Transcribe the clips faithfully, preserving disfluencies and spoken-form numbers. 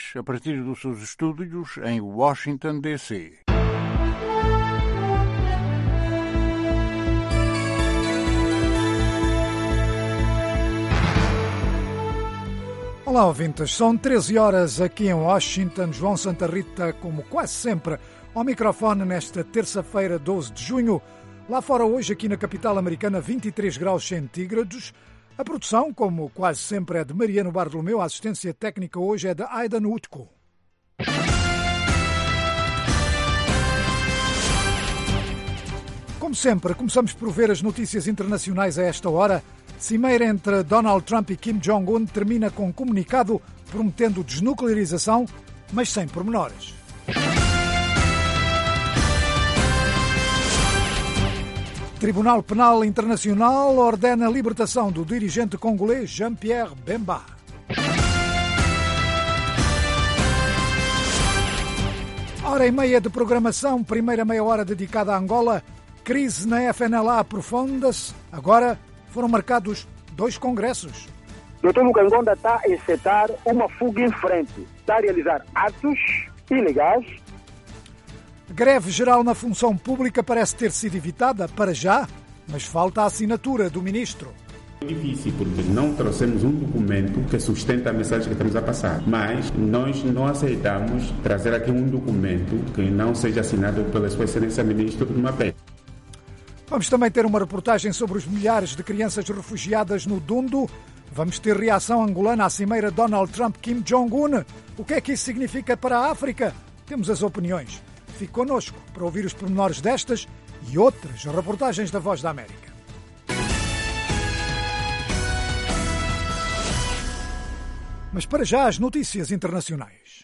português a partir dos seus estúdios em Washington, D C Olá, ouvintes. São treze horas aqui em Washington. João Santa Rita, como quase sempre, ao microfone nesta terça-feira, doze de junho. Lá fora hoje, aqui na capital americana, vinte e três graus centígrados. A produção, como quase sempre, é de Mariano Bartolomeu. A assistência técnica hoje é de Aidan Utko. Como sempre, começamos por ver as notícias internacionais a esta hora. Cimeira entre Donald Trump e Kim Jong-un termina com um comunicado prometendo desnuclearização, mas sem pormenores. Tribunal Penal Internacional ordena a libertação do dirigente congolês Jean-Pierre Bemba. Hora e meia de programação, primeira meia hora dedicada a Angola. Crise na F N L A aprofunda-se. Agora foram marcados dois congressos. doutor Mukangonda está a encetar uma fuga em frente. Está a realizar atos ilegais. Greve geral na função pública parece ter sido evitada para já, mas falta a assinatura do ministro. É difícil porque não trouxemos um documento que sustenta a mensagem que estamos a passar, mas nós não aceitamos trazer aqui um documento que não seja assinado pela Sua Excelência Ministro numa P. Vamos também ter uma reportagem sobre os milhares de crianças refugiadas no Dundo. Vamos ter reação angolana à cimeira Donald Trump-Kim Jong-un. O que é que isso significa para a África? Temos as opiniões. Fique connosco para ouvir os pormenores destas e outras reportagens da Voz da América. Mas para já as notícias internacionais.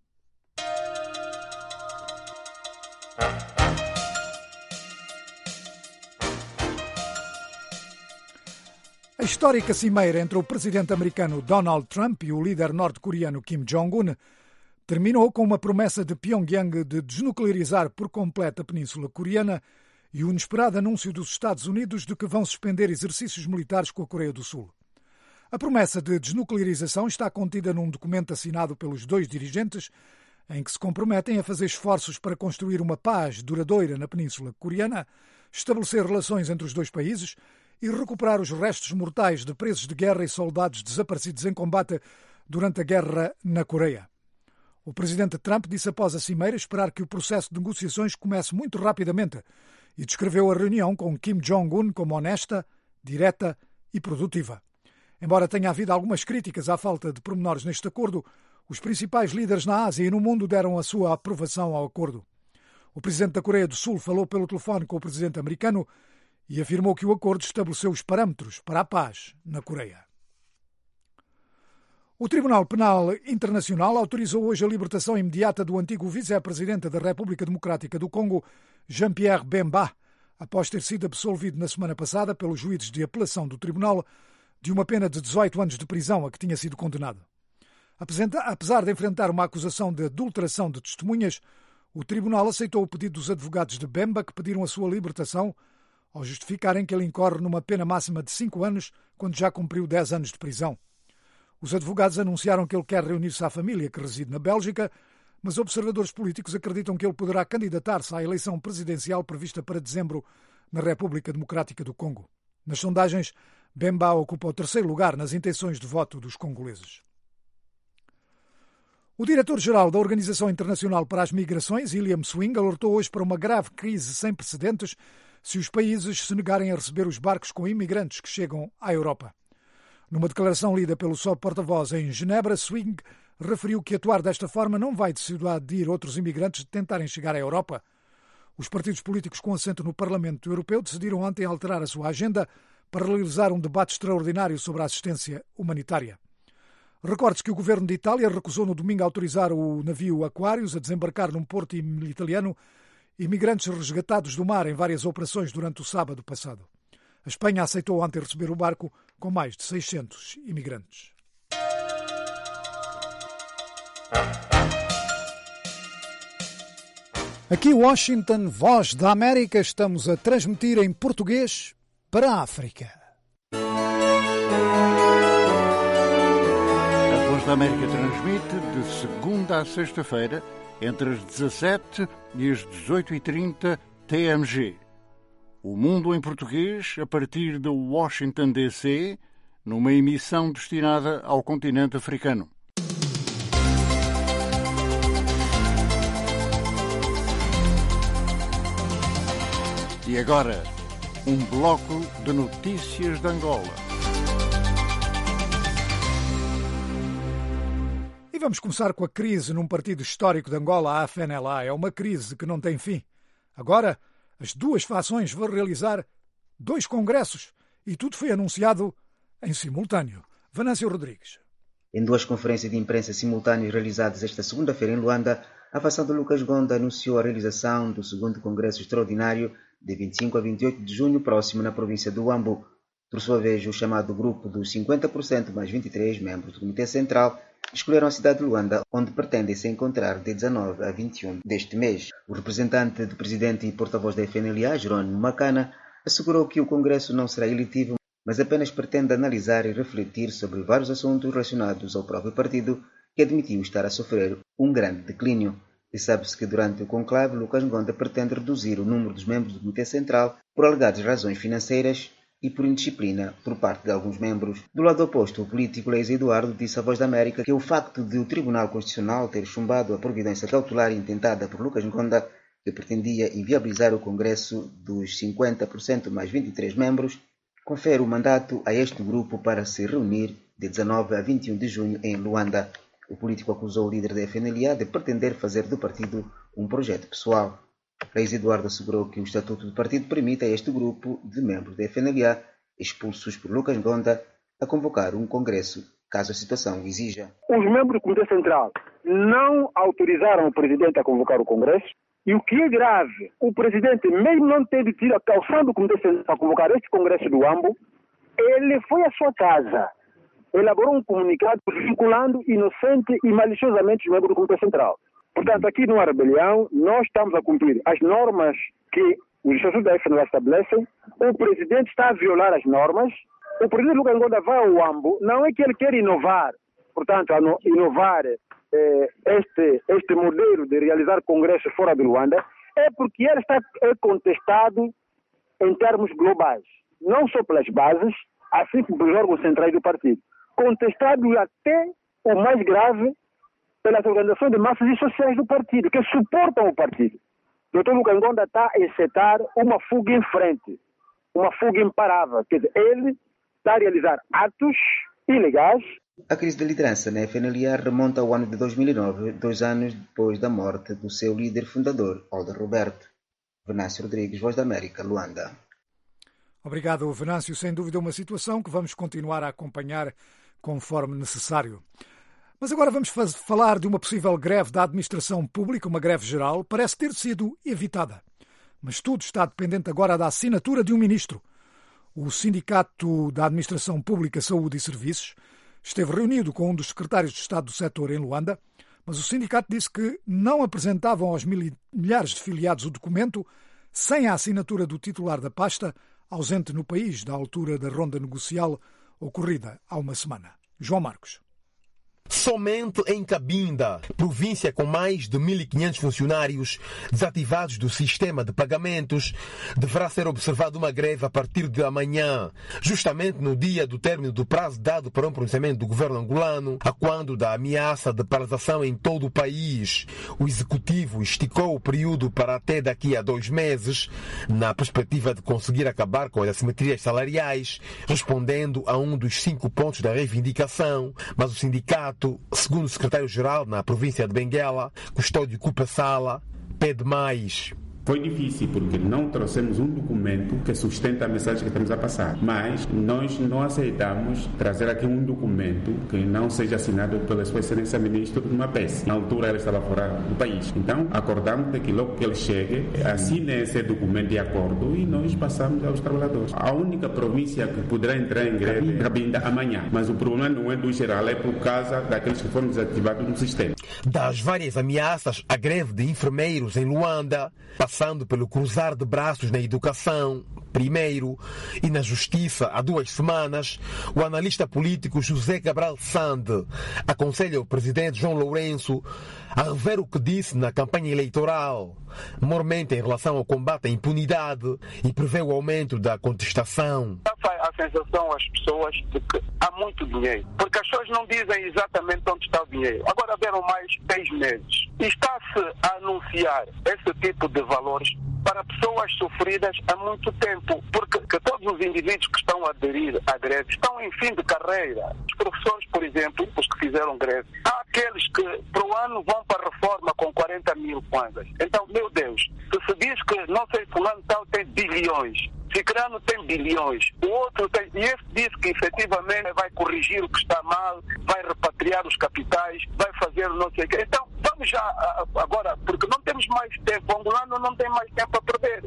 A histórica cimeira entre o presidente americano Donald Trump e o líder norte-coreano Kim Jong-un terminou com uma promessa de Pyongyang de desnuclearizar por completo a Península Coreana e o inesperado anúncio dos Estados Unidos de que vão suspender exercícios militares com a Coreia do Sul. A promessa de desnuclearização está contida num documento assinado pelos dois dirigentes em que se comprometem a fazer esforços para construir uma paz duradoura na Península Coreana, estabelecer relações entre os dois países e recuperar os restos mortais de presos de guerra e soldados desaparecidos em combate durante a guerra na Coreia. O presidente Trump disse após a cimeira esperar que o processo de negociações comece muito rapidamente e descreveu a reunião com Kim Jong-un como honesta, direta e produtiva. Embora tenha havido algumas críticas à falta de pormenores neste acordo, os principais líderes na Ásia e no mundo deram a sua aprovação ao acordo. O presidente da Coreia do Sul falou pelo telefone com o presidente americano e afirmou que o acordo estabeleceu os parâmetros para a paz na Coreia. O Tribunal Penal Internacional autorizou hoje a libertação imediata do antigo vice-presidente da República Democrática do Congo, Jean-Pierre Bemba, após ter sido absolvido na semana passada pelos juízes de apelação do tribunal de uma pena de dezoito anos de prisão a que tinha sido condenado. Apesar de enfrentar uma acusação de adulteração de testemunhas, o tribunal aceitou o pedido dos advogados de Bemba, que pediram a sua libertação ao justificarem que ele incorre numa pena máxima de cinco anos quando já cumpriu dez anos de prisão. Os advogados anunciaram que ele quer reunir-se à família que reside na Bélgica, mas observadores políticos acreditam que ele poderá candidatar-se à eleição presidencial prevista para dezembro na República Democrática do Congo. Nas sondagens, Bemba ocupa o terceiro lugar nas intenções de voto dos congoleses. O diretor-geral da Organização Internacional para as Migrações, William Swing, alertou hoje para uma grave crise sem precedentes se os países se negarem a receber os barcos com imigrantes que chegam à Europa. Numa declaração lida pelo seu porta-voz em Genebra, Swing referiu que atuar desta forma não vai dissuadir outros imigrantes de tentarem chegar à Europa. Os partidos políticos com assento no Parlamento Europeu decidiram ontem alterar a sua agenda para realizar um debate extraordinário sobre a assistência humanitária. Recorde-se que o governo de Itália recusou no domingo autorizar o navio Aquarius a desembarcar num porto italiano imigrantes resgatados do mar em várias operações durante o sábado passado. A Espanha aceitou ontem receber o barco com mais de seiscentos imigrantes. Aqui Washington, Voz da América, estamos a transmitir em português para a África. A Voz da América transmite de segunda a sexta-feira, entre as dezassete e as dezoito e trinta T M G. O Mundo em Português, a partir de Washington, D C, numa emissão destinada ao continente africano. E agora, um bloco de notícias de Angola. E vamos começar com a crise num partido histórico de Angola, a F N L A. É uma crise que não tem fim. Agora, as duas fações vão realizar dois congressos e tudo foi anunciado em simultâneo. Venâncio Rodrigues. Em duas conferências de imprensa simultâneas realizadas esta segunda-feira em Luanda, a fação de Lucas Gonda anunciou a realização do segundo Congresso Extraordinário de vinte e cinco a vinte e oito de junho próximo na província do Huambo. Por sua vez, o chamado grupo dos cinquenta por cento mais vinte e três membros do Comitê Central escolheram a cidade de Luanda, onde pretendem se encontrar de dezanove a vinte e um deste mês. O representante do presidente e porta-voz da F N L A, Jerónimo Macana, assegurou que o Congresso não será eletivo, mas apenas pretende analisar e refletir sobre vários assuntos relacionados ao próprio partido, que admitiu estar a sofrer um grande declínio. E sabe-se que durante o conclave, Lucas Gonda pretende reduzir o número dos membros do Comitê Central por alegadas razões financeiras e por indisciplina por parte de alguns membros. Do lado oposto, o político Leis Eduardo disse à Voz da América que o facto de o Tribunal Constitucional ter chumbado a providência cautelar intentada por Lucas Gonda, que pretendia inviabilizar o Congresso dos cinquenta por cento mais vinte e três membros, confere o mandato a este grupo para se reunir de dezanove a vinte e um de junho em Luanda. O político acusou o líder da F N L A de pretender fazer do partido um projeto pessoal. Leis Eduardo assegurou que o estatuto do partido permite a este grupo de membros da F N L A, expulsos por Lucas Gonda, a convocar um congresso, caso a situação o exija. Os membros do Comitê Central não autorizaram o presidente a convocar o congresso, e o que é grave, o presidente, mesmo não tendo tido a caução do Comitê Central a convocar este congresso do Huambo, ele foi à sua casa, elaborou um comunicado vinculando inocente e maliciosamente os membros do Comitê Central. Portanto, aqui não há rebelião, nós estamos a cumprir as normas que os estatutos da F N L A estabelecem, o presidente está a violar as normas, o presidente Lucas Gonda vai ao Huambo, não é que ele quer inovar, portanto, a no, inovar eh, este, este modelo de realizar congressos fora de Luanda, é porque ele está é contestado em termos globais, não só pelas bases, assim como pelos órgãos centrais do partido. Contestado até o mais grave pelas organizações de massas e sociais do partido, que suportam o partido. doutor Lucas Gonda está a encetar uma fuga em frente, uma fuga imparável. Quer dizer, ele está a realizar atos ilegais. A crise de liderança na F N L A remonta ao ano de dois mil e nove, dois anos depois da morte do seu líder fundador, Alder Roberto. Venâncio Rodrigues, Voz da América, Luanda. Obrigado, Venâncio. Sem dúvida uma situação que vamos continuar a acompanhar conforme necessário. Mas agora vamos faz, falar de uma possível greve da administração pública, uma greve geral, parece ter sido evitada. Mas tudo está dependente agora da assinatura de um ministro. O Sindicato da Administração Pública, Saúde e Serviços esteve reunido com um dos secretários de Estado do setor em Luanda, mas o sindicato disse que não apresentavam aos milhares de filiados o documento sem a assinatura do titular da pasta, ausente no país da altura da ronda negocial ocorrida há uma semana. João Marcos. Somente em Cabinda, província com mais de mil e quinhentos funcionários desativados do sistema de pagamentos, deverá ser observada uma greve a partir de amanhã, justamente no dia do término do prazo dado para um pronunciamento do governo angolano, a quando da ameaça de paralisação em todo o país. O executivo esticou o período para até daqui a dois meses, na perspectiva de conseguir acabar com as assimetrias salariais, respondendo a um dos cinco pontos da reivindicação, mas o sindicato, segundo o secretário-geral na província de Benguela, Custódio Cupa Sala, pede mais. Foi difícil porque não trouxemos um documento que sustenta a mensagem que estamos a passar, mas nós não aceitamos trazer aqui um documento que não seja assinado pela Sua Excelência Ministro de uma peça. Na altura ele estava fora do país. Então acordamos de que logo que ele chegue, assine esse documento de acordo e nós passamos aos trabalhadores. A única província que poderá entrar em greve é Cabinda amanhã, mas o problema não é do geral, é por causa daqueles que foram desativados no sistema. Das várias ameaças à greve de enfermeiros em Luanda, passando pelo cruzar de braços na educação, primeiro, e na justiça, há duas semanas, o analista político José Cabral Sande aconselha o presidente João Lourenço a rever o que disse na campanha eleitoral, mormente em relação ao combate à impunidade, e prevê o aumento da contestação. Dá a sensação às pessoas de que há muito dinheiro, porque as pessoas não dizem exatamente onde está o dinheiro. Agora deram mais seis meses. E está-se a anunciar esse tipo de valores para pessoas sofridas há muito tempo, porque que todos os indivíduos que estão a aderir à greve estão em fim de carreira. Os professores, por exemplo, os que fizeram greve, há aqueles que para o ano vão para a reforma com quarenta mil kwanzas. Então, meu Deus, se se diz que não sei fulano tal tem bilhões, Cicrano tem bilhões, o outro tem, e esse diz que efetivamente vai corrigir o que está mal, vai repatriar os capitais, vai fazer não sei o quê. Então, vamos já agora, porque não temos mais tempo, o angolano não tem mais tempo a perder.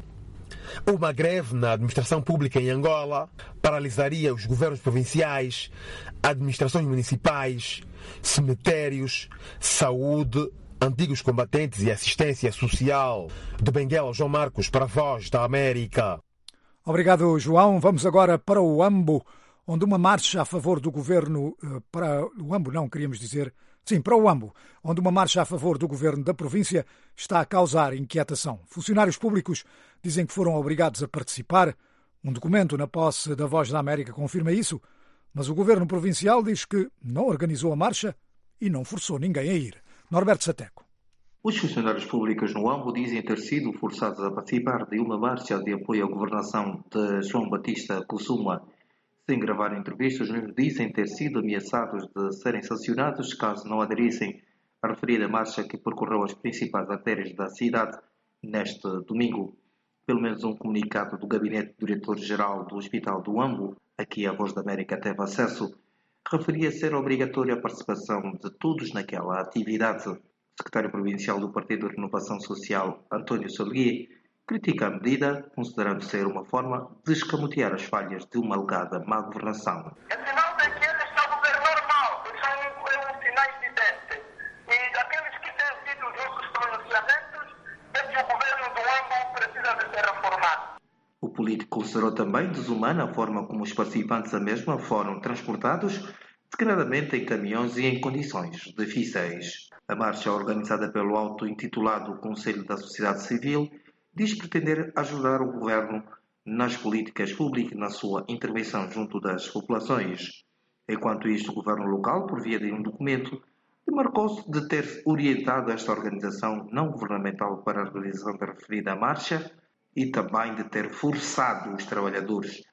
Uma greve na administração pública em Angola paralisaria os governos provinciais, administrações municipais, cemitérios, saúde, antigos combatentes e assistência social. De Benguela, João Marcos, para a Voz da América. Obrigado, João. Vamos agora para o Uambo, onde uma marcha a favor do governo, para o Uambo não, queríamos dizer, sim, para o Uambo, onde uma marcha a favor do governo da província está a causar inquietação. Funcionários públicos dizem que foram obrigados a participar. Um documento na posse da Voz da América confirma isso, mas o governo provincial diz que não organizou a marcha e não forçou ninguém a ir. Norberto Sateco. Os funcionários públicos no Uambo dizem ter sido forçados a participar de uma marcha de apoio à governação de João Batista Kusuma. Sem gravar entrevistas, os mesmos dizem ter sido ameaçados de serem sancionados caso não aderissem à referida marcha que percorreu as principais artérias da cidade neste domingo. Pelo menos um comunicado do gabinete do diretor-geral do Hospital do Uambo, a que a Voz da América teve acesso, referia ser obrigatória a participação de todos naquela atividade. O secretário provincial do Partido de Renovação Social, António Salguier, critica a medida, considerando ser uma forma de escamotear as falhas de uma alegada má governação. É sinal de que ele está a governar mal, são os sinais evidentes. E aqueles que têm sido os nossos pronunciamentos, é que o governo do Uambo precisa de ser reformado. O político considerou também desumana a forma como os participantes da mesma foram transportados, degradamente em caminhões e em condições difíceis. A marcha, organizada pelo auto-intitulado Conselho da Sociedade Civil, diz pretender ajudar o governo nas políticas públicas na sua intervenção junto das populações. Enquanto isto, o governo local, por via de um documento, demarcou-se de ter orientado esta organização não governamental para a realização da referida marcha e também de ter forçado os trabalhadores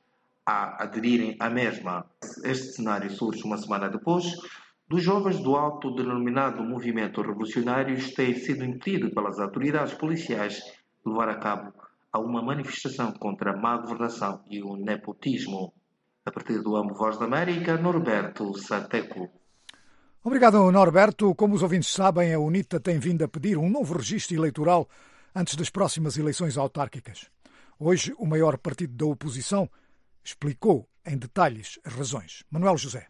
a aderirem à mesma. Este cenário surge uma semana depois dos jovens do autodenominado Movimento Revolucionários terem sido impedidos pelas autoridades policiais de levar a cabo a uma manifestação contra a má governação e o nepotismo. A partir do Uambo, Voz da América, Norberto Sateco. Obrigado, Norberto. Como os ouvintes sabem, a UNITA tem vindo a pedir um novo registro eleitoral antes das próximas eleições autárquicas. Hoje, o maior partido da oposição explicou em detalhes as razões. Manuel José.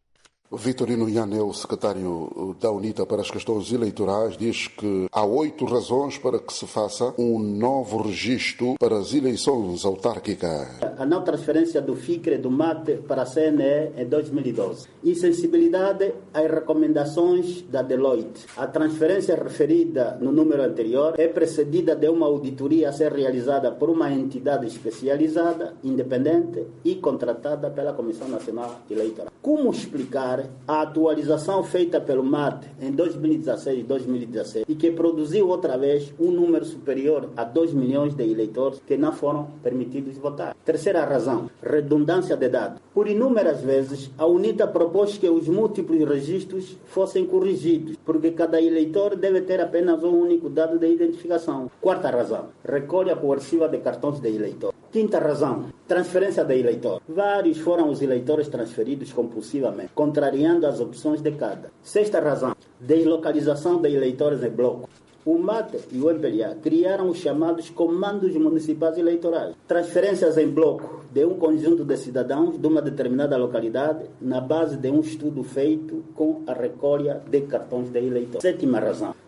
Vitorino Ian é o secretário da UNITA para as questões eleitorais, diz que há oito razões para que se faça um novo registro para as eleições autárquicas. A não transferência do FICRE e do MAT para a C N E em dois mil e doze. Insensibilidade às recomendações da Deloitte. A transferência referida no número anterior é precedida de uma auditoria a ser realizada por uma entidade especializada, independente e contratada pela Comissão Nacional Eleitoral. Como explicar a atualização feita pelo MAT em dois mil e dezasseis e dois mil e dezessete e que produziu outra vez um número superior a dois milhões de eleitores que não foram permitidos votar? Terceira razão, redundância de dados. Por inúmeras vezes, a UNITA propôs que os múltiplos registros fossem corrigidos, porque cada eleitor deve ter apenas um único dado de identificação. Quarta razão, recolha coerciva de cartões de eleitor. Quinta razão, transferência de eleitor. Vários foram os eleitores transferidos compulsivamente, contrariando as opções de cada. Sexta razão, deslocalização de eleitores em bloco. O MAT e o M P L A criaram os chamados comandos municipais eleitorais. Transferências em bloco de um conjunto de cidadãos de uma determinada localidade na base de um estudo feito com a recolha de cartões de eleitor. Sétima razão,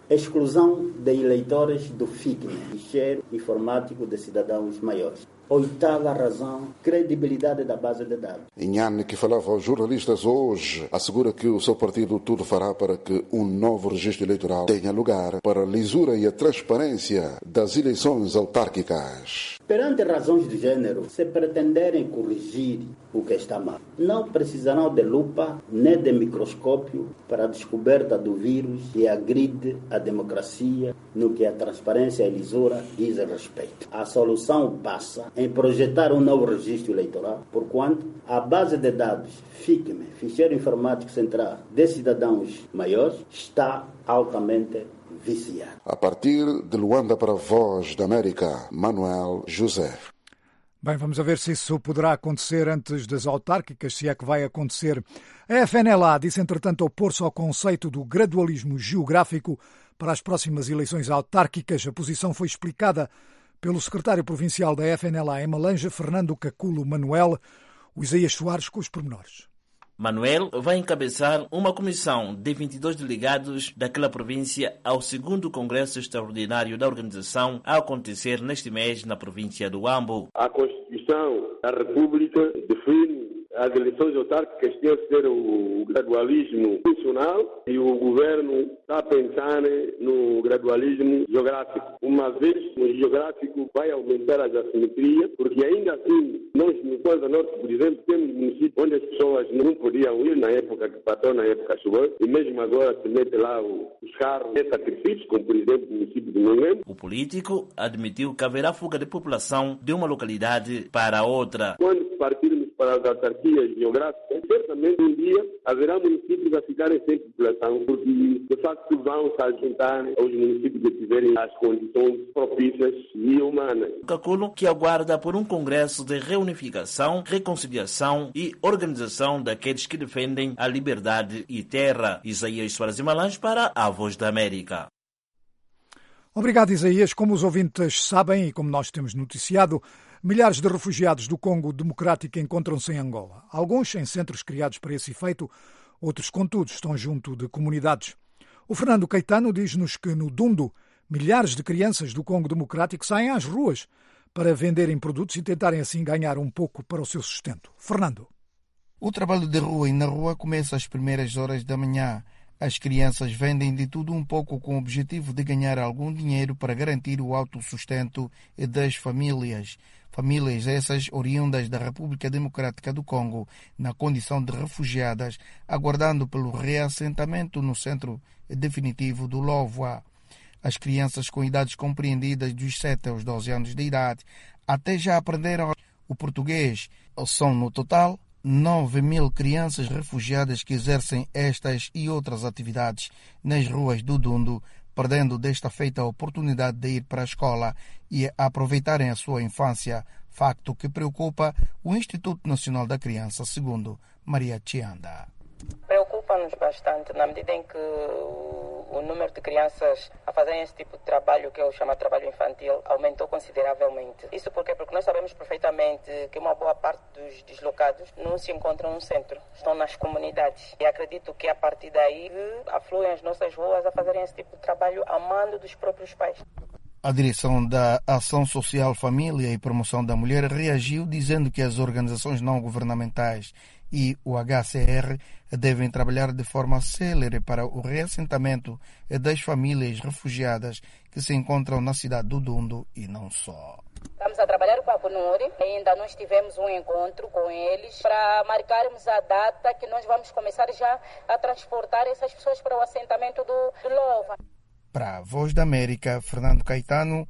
Exclusão de eleitores do F I C M E, Ficheiro Informático de Cidadãos Maiores. Oitava razão, credibilidade da base de dados. Inhane, que falava aos jornalistas hoje, assegura que o seu partido tudo fará para que um novo registro eleitoral tenha lugar para a lisura e a transparência das eleições autárquicas. Perante razões de gênero, se pretenderem corrigir o que está mal, não precisarão de lupa nem de microscópio para a descoberta do vírus que agride a democracia no que a transparência e lisura diz respeito. A solução passa em projetar um novo registro eleitoral, porquanto a base de dados F I C M E, Ficheiro Informático Central de Cidadãos Maiores, está altamente viciada. A partir de Luanda para a Voz da América, Manuel José. Bem, vamos a ver se isso poderá acontecer antes das autárquicas, se é que vai acontecer. A F N L A disse, entretanto, opor-se ao conceito do gradualismo geográfico para as próximas eleições autárquicas. A posição foi explicada pelo secretário provincial da F N L A em Malanja, Fernando Caculo Manuel. O Isaías Soares com os pormenores. Manuel vai encabeçar uma comissão de vinte e dois delegados daquela província ao segundo Congresso Extraordinário da organização a acontecer neste mês na província do Huambo. A Constituição da República define as eleições autárquicas têm que ser o gradualismo funcional e o governo está a pensar no gradualismo geográfico. Uma vez o geográfico vai aumentar as assimetrias, porque ainda assim, nós no Coisa Norte, por exemplo, temos municípios onde as pessoas não podiam ir na época que passou, na época choveu, e mesmo agora se mete lá os carros de sacrifícios, como por exemplo o município de Monguembe. O político admitiu que haverá fuga de população de uma localidade para outra. Quando partirmos para as autarquias geográficas, certamente um dia haverá municípios a ficarem sem população, porque de facto vão se juntar aos municípios que tiverem as condições propícias e humanas. Caculo, que aguarda por um congresso de reunificação, reconciliação e organização daqueles que defendem a liberdade e terra. Isaías Soares e Malange para a Voz da América. Obrigado, Isaías. Como os ouvintes sabem e como nós temos noticiado, milhares de refugiados do Congo Democrático encontram-se em Angola. Alguns em centros criados para esse efeito, outros, contudo, estão junto de comunidades. O Fernando Caetano diz-nos que no Dundo, milhares de crianças do Congo Democrático saem às ruas para venderem produtos e tentarem assim ganhar um pouco para o seu sustento. Fernando. O trabalho de rua e na rua começa às primeiras horas da manhã. As crianças vendem de tudo um pouco com o objetivo de ganhar algum dinheiro para garantir o autossustento das famílias. Famílias essas oriundas da República Democrática do Congo, na condição de refugiadas, aguardando pelo reassentamento no centro definitivo do Lovoa. As crianças com idades compreendidas dos sete aos doze anos de idade até já aprenderam o português. São, no total, nove mil crianças refugiadas que exercem estas e outras atividades nas ruas do Dundo, perdendo desta feita a oportunidade de ir para a escola e aproveitarem a sua infância, facto que preocupa o Instituto Nacional da Criança, segundo Maria Chianda. Preocupa-nos bastante, na medida em que o número de crianças a fazerem esse tipo de trabalho, que eu chamo de trabalho infantil, aumentou consideravelmente. Isso porque, porque nós sabemos perfeitamente que uma boa parte dos deslocados não se encontram no centro, estão nas comunidades. E acredito que a partir daí afluem as nossas ruas a fazerem esse tipo de trabalho a mando dos próprios pais. A direção da Ação Social, Família e Promoção da Mulher reagiu dizendo que as organizações não governamentais e o H C R devem trabalhar de forma célere para o reassentamento das famílias refugiadas que se encontram na cidade do Dundo e não só. Estamos a trabalhar com a Bunuri, ainda nós tivemos um encontro com eles para marcarmos a data que nós vamos começar já a transportar essas pessoas para o assentamento do, do Lova. Para a Voz da América, Fernando Caetano.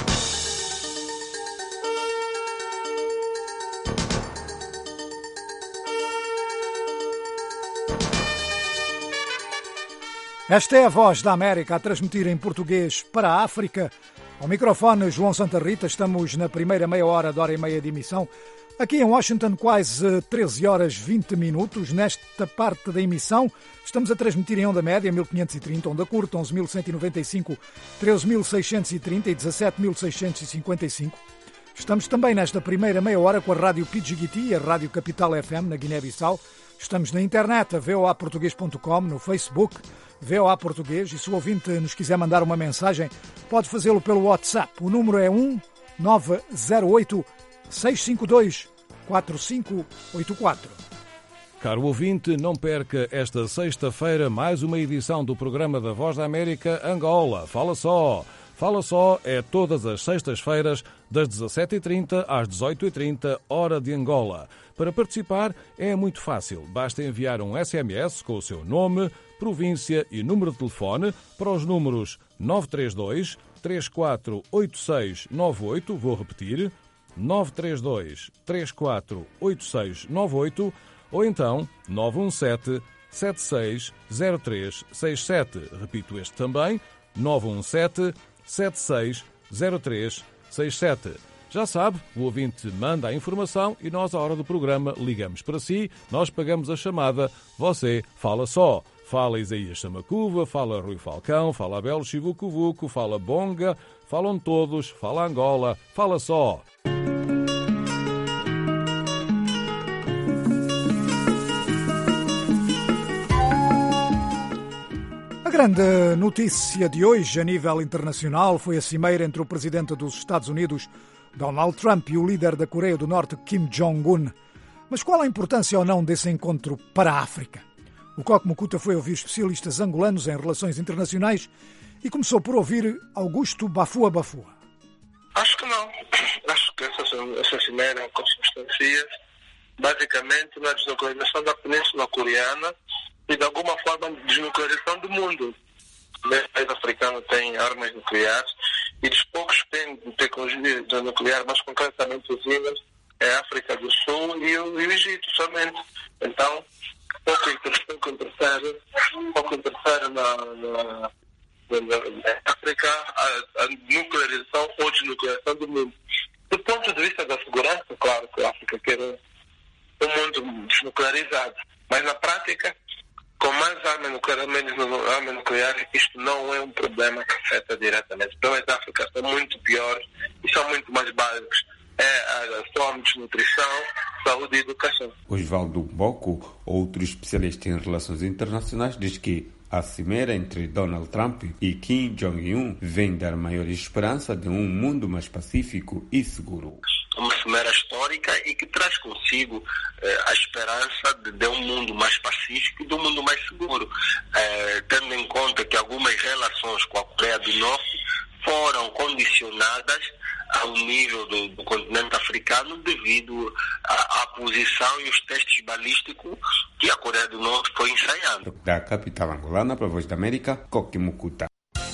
Esta é a Voz da América a transmitir em português para a África. Ao microfone, João Santa Rita. Estamos na primeira meia hora, de hora e meia de emissão. Aqui em Washington, quase treze horas e vinte minutos. Nesta parte da emissão, estamos a transmitir em onda média mil quinhentos e trinta, onda curta onze mil cento e noventa e cinco, treze mil seiscentos e trinta e dezassete mil seiscentos e cinquenta e cinco. Estamos também nesta primeira meia hora com a Rádio Pidgiguiti e a Rádio Capital F M na Guiné-Bissau. Estamos na internet, a v o a português ponto com, no Facebook, V O A Português, e se o ouvinte nos quiser mandar uma mensagem, pode fazê-lo pelo WhatsApp. O número é um nove zero oito, seis cinco dois, quatro cinco oito quatro. Caro ouvinte, não perca esta sexta-feira mais uma edição do programa da Voz da América Angola. Fala só! Fala só é todas as sextas-feiras, das dezassete e trinta às dezoito e trinta, hora de Angola. Para participar é muito fácil. Basta enviar um S M S com o seu nome, província e número de telefone para os números nove três dois, três quatro oito seis nove oito, vou repetir, nove três dois, três quatro oito seis nove oito, ou então nove um sete, sete seis zero três seis sete. Repito este também, nove um sete, sete seis zero três seis sete. Já sabe, o ouvinte manda a informação e nós, à hora do programa, ligamos para si, nós pagamos a chamada, você fala só. Fala Isaías Samacuva, fala Rui Falcão, fala Abel Chivucuvuco, fala Bonga, falam todos, fala Angola, fala só. A grande notícia de hoje a nível internacional foi a cimeira entre o presidente dos Estados Unidos, Donald Trump, e o líder da Coreia do Norte, Kim Jong-un. Mas qual a importância ou não desse encontro para a África? O Coque Mucuta foi ouvir especialistas angolanos em relações internacionais e começou por ouvir Augusto Bafua Bafua. Acho que não. Acho que essa, essa cimeira consubstancia basicamente na desnuclearização da Península Coreana e de alguma forma desnuclearização do mundo. O país africano tem armas nucleares e dos poucos que têm tecnologia nuclear, mais concretamente usinas, é a África do Sul e o, e o Egito somente. Então, pouco interfere, pouco interfere na, na, na, na África a, a nuclearização ou desnuclearização do mundo. Do ponto de vista da segurança, claro que a África quer um mundo desnuclearizado, mas na prática, com mais armas nucleares, menos armas nucleares, isto não é um problema que afeta diretamente. Os problemas da África são muito piores e são muito mais básicos. É a fome, desnutrição, saúde e educação. Osvaldo Mboko, outro especialista em relações internacionais, diz que a cimeira entre Donald Trump e Kim Jong-un vem dar maior esperança de um mundo mais pacífico e seguro. Uma cimeira histórica e que traz consigo eh, a esperança de, de um mundo mais pacífico e de um mundo mais seguro, eh, tendo em conta que algumas relações com a Coreia do Norte foram condicionadas ao nível do, do continente africano devido à posição e os testes balísticos que a Coreia do Norte foi ensaiando. Da capital angolana para a Voz da América, Coque Mucuta.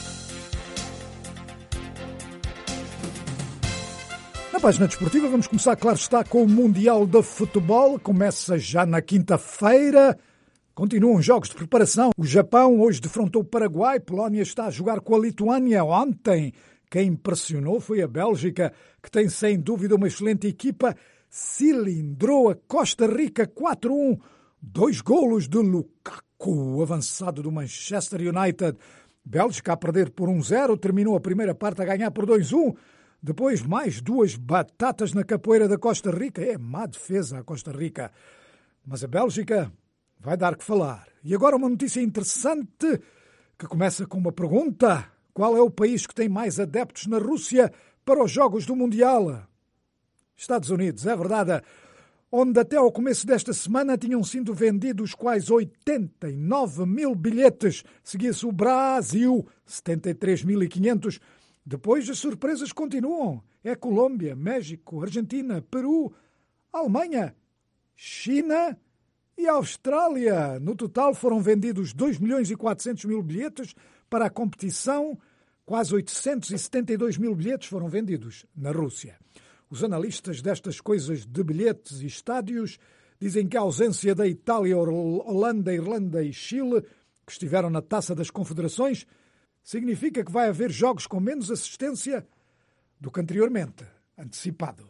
Na página desportiva vamos começar, claro está, com o Mundial de Futebol. Começa já na quinta-feira. Continuam jogos de preparação. O Japão hoje defrontou o Paraguai. Polónia está a jogar com a Lituânia. Ontem, quem impressionou foi a Bélgica, que tem sem dúvida uma excelente equipa. Cilindrou a Costa Rica quatro a um. Dois golos de Lukaku, avançado do Manchester United. Bélgica a perder por um zero. Terminou a primeira parte a ganhar por dois a um. Depois, mais duas batatas na capoeira da Costa Rica. É má defesa a Costa Rica. Mas a Bélgica vai dar que falar. E agora uma notícia interessante que começa com uma pergunta. Qual é o país que tem mais adeptos na Rússia para os Jogos do Mundial? Estados Unidos, é verdade. Onde até ao começo desta semana tinham sido vendidos quase oitenta e nove mil bilhetes. Seguia-se o Brasil, setenta e três mil e quinhentos. Depois as surpresas continuam. É Colômbia, México, Argentina, Peru, Alemanha, China e Austrália. No total foram vendidos dois milhões e quatrocentos mil bilhetes para a competição. Quase oitocentos e setenta e dois mil bilhetes foram vendidos na Rússia. Os analistas destas coisas de bilhetes e estádios dizem que a ausência da Itália, Holanda, Irlanda e Chile, que estiveram na Taça das Confederações, significa que vai haver jogos com menos assistência do que anteriormente antecipado.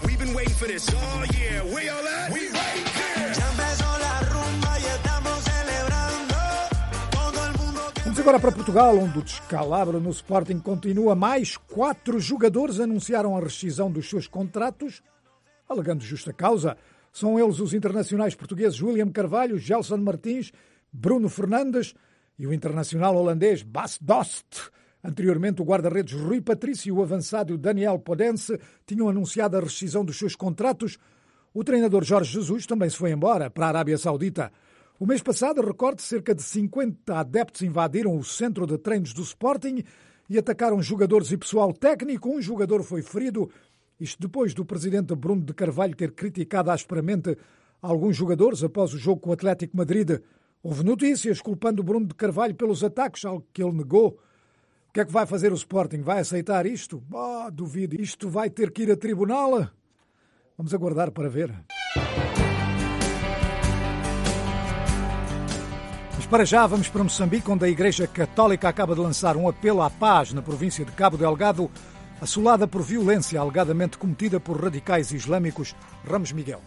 Vamos agora para Portugal, onde o descalabro no Sporting continua. Mais quatro jogadores anunciaram a rescisão dos seus contratos, alegando justa causa. São eles os internacionais portugueses William Carvalho, Gelson Martins, Bruno Fernandes e o internacional holandês Bas Dost. Anteriormente, o guarda-redes Rui Patrício e o avançado Daniel Podence tinham anunciado a rescisão dos seus contratos. O treinador Jorge Jesus também se foi embora para a Arábia Saudita. O mês passado, recorde, cerca de cinquenta adeptos invadiram o centro de treinos do Sporting e atacaram jogadores e pessoal técnico. Um jogador foi ferido. Isto depois do presidente Bruno de Carvalho ter criticado asperamente alguns jogadores após o jogo com o Atlético Madrid. Houve notícias culpando Bruno de Carvalho pelos ataques, algo que ele negou. O que é que vai fazer o Sporting? Vai aceitar isto? Oh, duvido. Isto vai ter que ir a tribunal? Vamos aguardar para ver. Mas para já vamos para Moçambique, onde a Igreja Católica acaba de lançar um apelo à paz na província de Cabo Delgado, assolada por violência alegadamente cometida por radicais islâmicos. Ramos Miguel.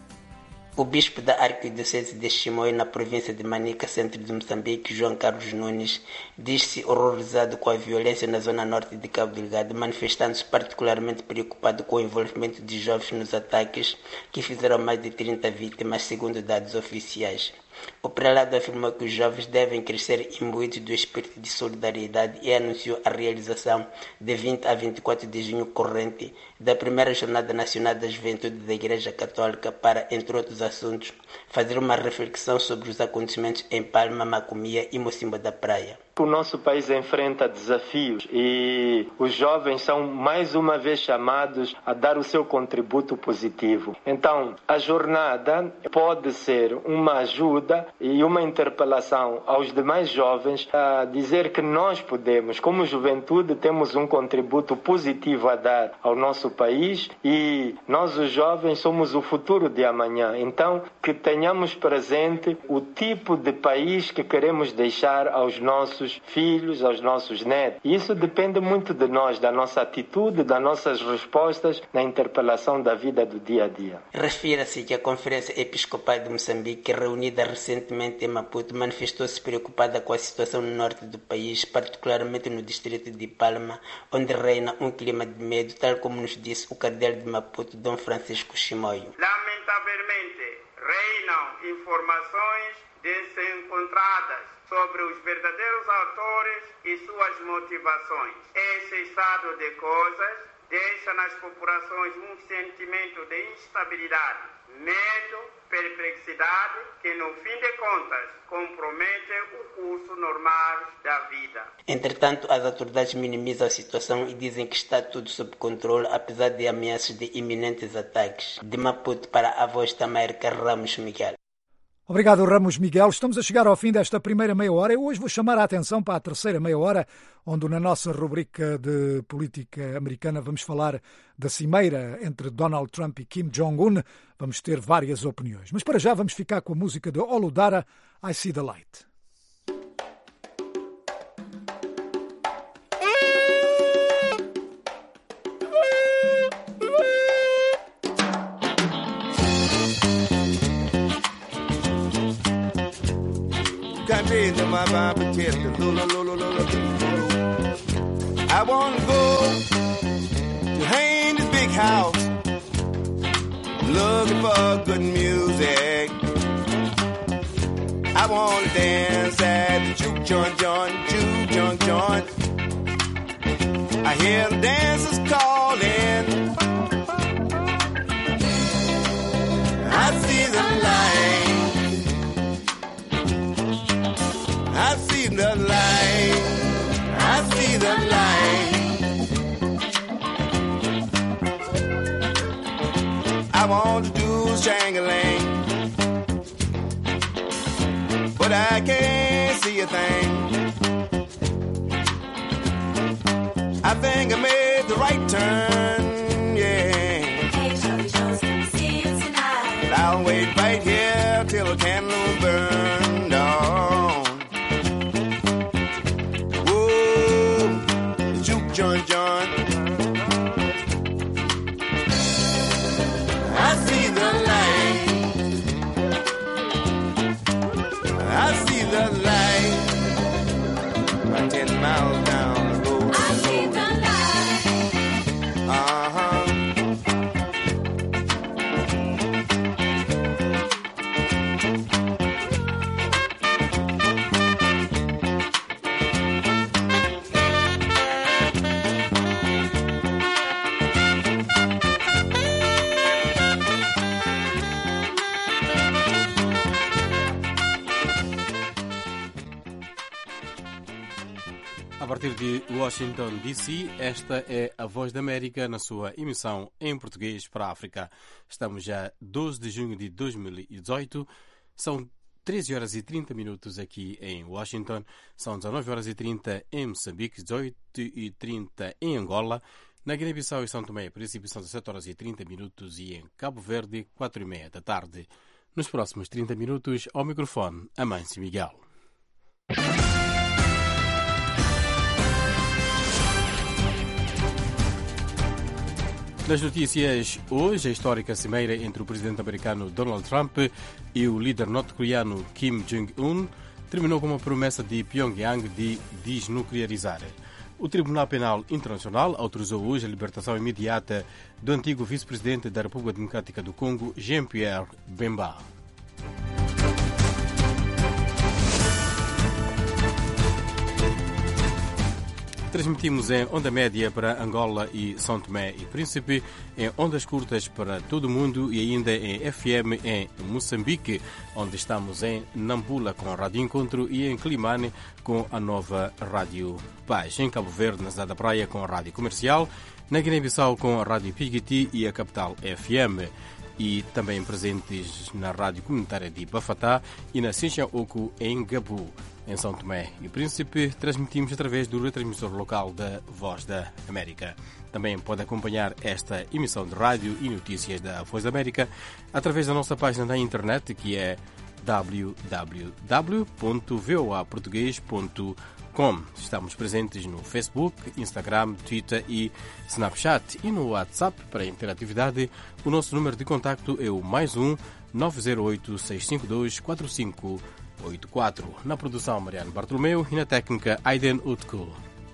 O bispo da Arquidiocese de Chimoio, na província de Manica, centro de Moçambique, João Carlos Nunes, diz-se horrorizado com a violência na zona norte de Cabo Delgado, manifestando-se particularmente preocupado com o envolvimento de jovens nos ataques que fizeram mais de trinta vítimas, segundo dados oficiais. O prelado afirmou que os jovens devem crescer imbuídos do espírito de solidariedade e anunciou a realização de vinte a vinte e quatro de junho corrente da primeira Jornada Nacional da Juventude da Igreja Católica para, entre outros assuntos, fazer uma reflexão sobre os acontecimentos em Palma, Macomia e Mocimboa da Praia. O nosso país enfrenta desafios e os jovens são mais uma vez chamados a dar o seu contributo positivo. Então, a jornada pode ser uma ajuda e uma interpelação aos demais jovens a dizer que nós podemos, como juventude, temos um contributo positivo a dar ao nosso país e nós, os jovens, somos o futuro de amanhã. Então, que tenhamos presente o tipo de país que queremos deixar aos nossos filhos, aos nossos netos. E isso depende muito de nós, da nossa atitude, das nossas respostas na interpelação da vida do dia a dia. Refira-se que a Conferência Episcopal de Moçambique, reunida recentemente em Maputo, manifestou-se preocupada com a situação no norte do país, particularmente no distrito de Palma, onde reina um clima de medo, tal como nos disse o cardeal de Maputo, Dom Francisco Chimoio. Lamentavelmente, reinam informações desencontradas sobre os verdadeiros autores e suas motivações. Esse estado de coisas deixa nas populações um sentimento de instabilidade, medo, perplexidade, que no fim de contas compromete o curso normal da vida. Entretanto, as autoridades minimizam a situação e dizem que está tudo sob controle, apesar de ameaças de iminentes ataques. De Maputo para a Voz da América, Ramos Miguel. Obrigado, Ramos Miguel. Estamos a chegar ao fim desta primeira meia hora. Eu hoje vou chamar a atenção para a terceira meia hora, onde na nossa rubrica de política americana vamos falar da cimeira entre Donald Trump e Kim Jong-un. Vamos ter várias opiniões. Mas para já vamos ficar com a música de Oludara, I See the Light. To my Bible test, Lula, Lula, Lula, Lula. I want to go to Haney's big house, looking for good music. I want to dance at the juke joint, joint, juke joint, joint. I hear the dancers calling. I see the light. I see the light, I see the light. I want to do Shang-a-Lang, but I can't see a thing. I think I made the right turn, yeah. Hey, Shorty, Shorty, can we see you tonight? But I'll wait right here till the candle burns down. John, John, I see the light, I see the light, about ten miles down the road. I see the light, uh-huh. partir de Washington, D C, esta é a Voz da América na sua emissão em português para a África. Estamos já doze de junho de dois mil e dezoito, são treze horas e trinta minutos aqui em Washington, são dezenove horas e trinta em Moçambique, dezoito e trinta em Angola, na Guiné-Bissau e São Tomé e Príncipe são dezessete horas e trinta minutos e em Cabo Verde, quatro e meia da tarde. Nos próximos trinta minutos, ao microfone, Amâncio Miguel. Nas notícias, hoje, a histórica cimeira entre o presidente americano Donald Trump e o líder norte-coreano Kim Jong-un terminou com uma promessa de Pyongyang de desnuclearizar. O Tribunal Penal Internacional autorizou hoje a libertação imediata do antigo vice-presidente da República Democrática do Congo, Jean-Pierre Bemba. Transmitimos em onda média para Angola e São Tomé e Príncipe, em ondas curtas para todo o mundo e ainda em F M em Moçambique, onde estamos em Nampula com a Rádio Encontro e em Climane com a nova Rádio Paz. Em Cabo Verde, na cidade da Praia, com a Rádio Comercial, na Guiné-Bissau com a Rádio Piguiti e a Capital F M. E também presentes na Rádio Comunitária de Bafatá e na Seixaoco em Gabu. Em São Tomé e Príncipe, transmitimos através do retransmissor local da Voz da América. Também pode acompanhar esta emissão de rádio e notícias da Voz da América através da nossa página na internet, que é w w w ponto voa português ponto com. Estamos presentes no Facebook, Instagram, Twitter e Snapchat. E no WhatsApp, para interatividade, o nosso número de contacto é o mais um nove zero oito, seis cinco dois, quatro cinco oito quatro. Na produção, Mariano Bartolomeu e na técnica, Aiden Utku.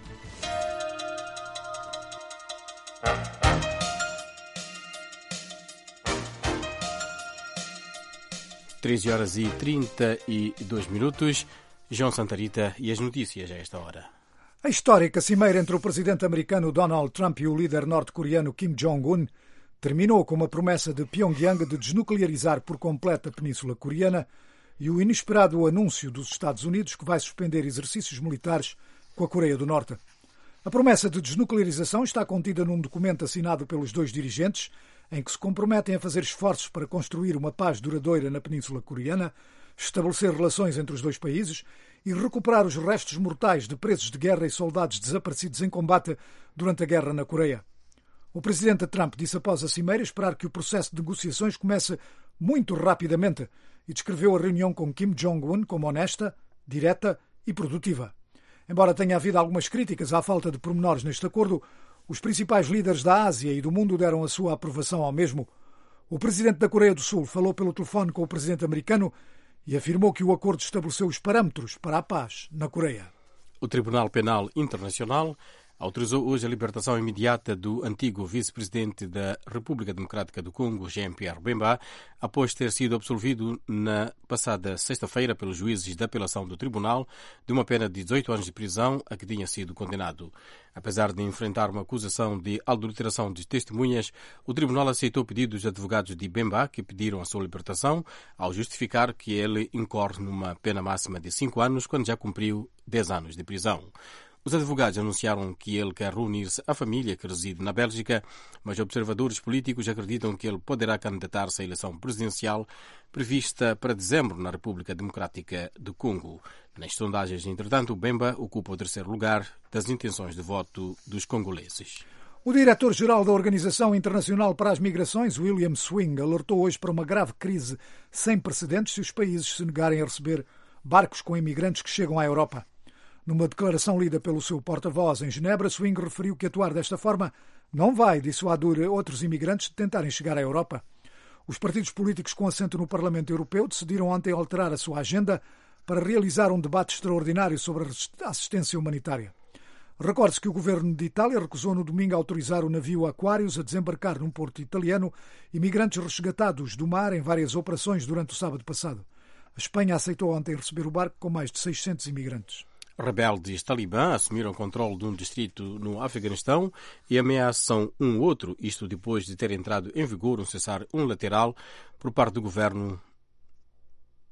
treze horas e trinta e dois minutos. João Santarita e as notícias a esta hora. A histórica cimeira entre o presidente americano Donald Trump e o líder norte-coreano Kim Jong-un terminou com uma promessa de Pyongyang de desnuclearizar por completo a Península Coreana e o inesperado anúncio dos Estados Unidos que vai suspender exercícios militares com a Coreia do Norte. A promessa de desnuclearização está contida num documento assinado pelos dois dirigentes, em que se comprometem a fazer esforços para construir uma paz duradoura na Península Coreana, estabelecer relações entre os dois países e recuperar os restos mortais de presos de guerra e soldados desaparecidos em combate durante a guerra na Coreia. O presidente Trump disse após a cimeira esperar que o processo de negociações comece muito rapidamente e descreveu a reunião com Kim Jong-un como honesta, direta e produtiva. Embora tenha havido algumas críticas à falta de pormenores neste acordo, os principais líderes da Ásia e do mundo deram a sua aprovação ao mesmo. O presidente da Coreia do Sul falou pelo telefone com o presidente americano e afirmou que o acordo estabeleceu os parâmetros para a paz na Coreia. O Tribunal Penal Internacional autorizou hoje a libertação imediata do antigo vice-presidente da República Democrática do Congo, Jean-Pierre Bemba, após ter sido absolvido na passada sexta-feira pelos juízes da apelação do tribunal de uma pena de dezoito anos de prisão a que tinha sido condenado. Apesar de enfrentar uma acusação de adulteração de testemunhas, o tribunal aceitou pedidos de advogados de Bemba que pediram a sua libertação, ao justificar que ele incorre numa pena máxima de cinco anos quando já cumpriu dez anos de prisão. Os advogados anunciaram que ele quer reunir-se à família que reside na Bélgica, mas observadores políticos acreditam que ele poderá candidatar-se à eleição presidencial prevista para dezembro na República Democrática do Congo. Nas sondagens, entretanto, Bemba ocupa o terceiro lugar das intenções de voto dos congoleses. O diretor-geral da Organização Internacional para as Migrações, William Swing, alertou hoje para uma grave crise sem precedentes se os países se negarem a receber barcos com imigrantes que chegam à Europa. Numa declaração lida pelo seu porta-voz em Genebra, Swing referiu que atuar desta forma não vai dissuadir outros imigrantes de tentarem chegar à Europa. Os partidos políticos com assento no Parlamento Europeu decidiram ontem alterar a sua agenda para realizar um debate extraordinário sobre a assistência humanitária. Recorde-se que o governo de Itália recusou no domingo autorizar o navio Aquarius a desembarcar num porto italiano imigrantes resgatados do mar em várias operações durante o sábado passado. A Espanha aceitou ontem receber o barco com mais de seiscentos imigrantes. Rebeldes talibã assumiram o controle de um distrito no Afeganistão e ameaçam um outro, isto depois de ter entrado em vigor um cessar unilateral por parte do governo